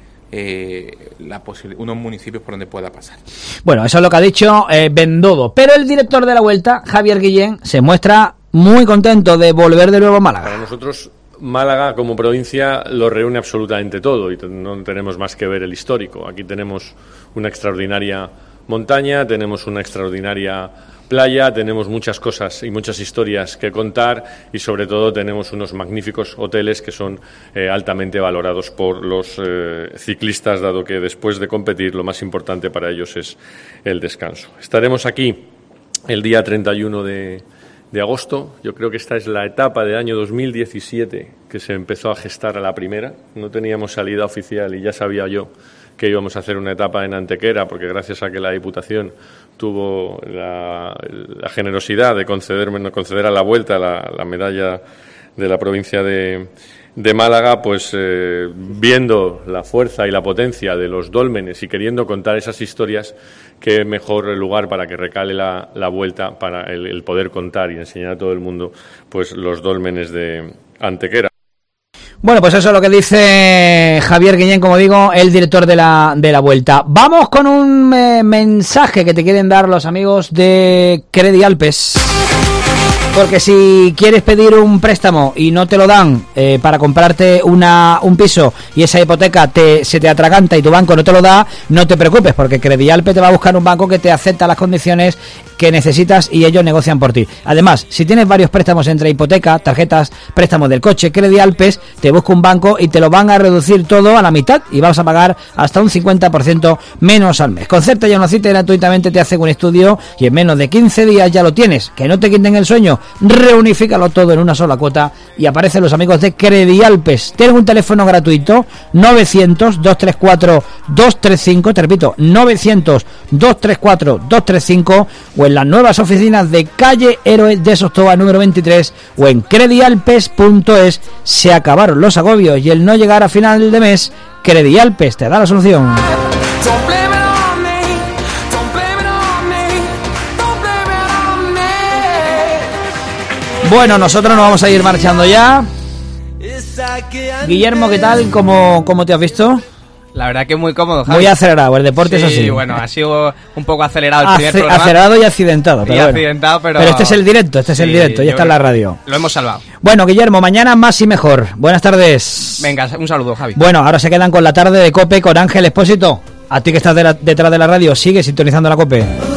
[SPEAKER 2] unos municipios por donde pueda pasar.
[SPEAKER 3] Bueno, eso es lo que ha dicho Bendodo, pero el director de la Vuelta, Javier Guillén, se muestra muy contento de volver de nuevo a Málaga.
[SPEAKER 20] Para nosotros, Málaga como provincia lo reúne absolutamente todo y no tenemos más que ver el histórico. Aquí tenemos una extraordinaria montaña, tenemos una extraordinaria playa, tenemos muchas cosas y muchas historias que contar y sobre todo tenemos unos magníficos hoteles que son altamente valorados por los ciclistas, dado que después de competir lo más importante para ellos es el descanso. Estaremos aquí el día 31 de agosto. Yo creo que esta es la etapa del año 2017 que se empezó a gestar a la primera. No teníamos salida oficial y ya sabía yo que íbamos a hacer una etapa en Antequera, porque gracias a que la Diputación tuvo la generosidad de conceder a la Vuelta la medalla de la provincia de Málaga, pues viendo la fuerza y la potencia de los dólmenes y queriendo contar esas historias, qué mejor lugar para que recale la Vuelta para el poder contar y enseñar a todo el mundo pues los dólmenes de Antequera.
[SPEAKER 3] Bueno, pues eso es lo que dice Javier Guillén, como digo, el director de la Vuelta. Vamos con un mensaje que te quieren dar los amigos de Credi Alpes. Porque si quieres pedir un préstamo y no te lo dan para comprarte un piso y esa hipoteca se te atraganta y tu banco no te lo da, no te preocupes, porque Credialpe te va a buscar un banco que te acepta las condiciones que necesitas y ellos negocian por ti. Además, si tienes varios préstamos entre hipoteca, tarjetas, préstamos del coche, Credialpes te busca un banco y te lo van a reducir todo a la mitad y vas a pagar hasta un 50% menos al mes. Concerta ya una cita y gratuitamente te hacen un estudio y en menos de 15 días ya lo tienes. Que no te quiten el sueño, reunifícalo todo en una sola cuota y aparecen los amigos de Credialpes. Tienes un teléfono gratuito 900-234-235, te repito, 900-234-235 o en las nuevas oficinas de calle Héroes de Sostoa número 23 o en credialpes.es. Se acabaron los agobios y el no llegar a final de mes. Credialpes te da la solución. Bueno, nosotros nos vamos a ir marchando ya. Guillermo, ¿qué tal? ¿Cómo te has visto?
[SPEAKER 4] La verdad que muy cómodo, Javi.
[SPEAKER 3] Muy acelerado, el deporte es así.
[SPEAKER 4] Sí, bueno, ha sido un poco acelerado el primer programa.
[SPEAKER 3] Acelerado y accidentado. Pero,
[SPEAKER 4] accidentado, pero
[SPEAKER 3] este es el directo, ya está en la radio.
[SPEAKER 4] Lo hemos salvado.
[SPEAKER 3] Bueno, Guillermo, mañana más y mejor. Buenas tardes.
[SPEAKER 4] Venga, un saludo, Javi.
[SPEAKER 3] Bueno, ahora se quedan con la tarde de COPE con Ángel Expósito. A ti que estás detrás de la radio, sigue sintonizando la COPE.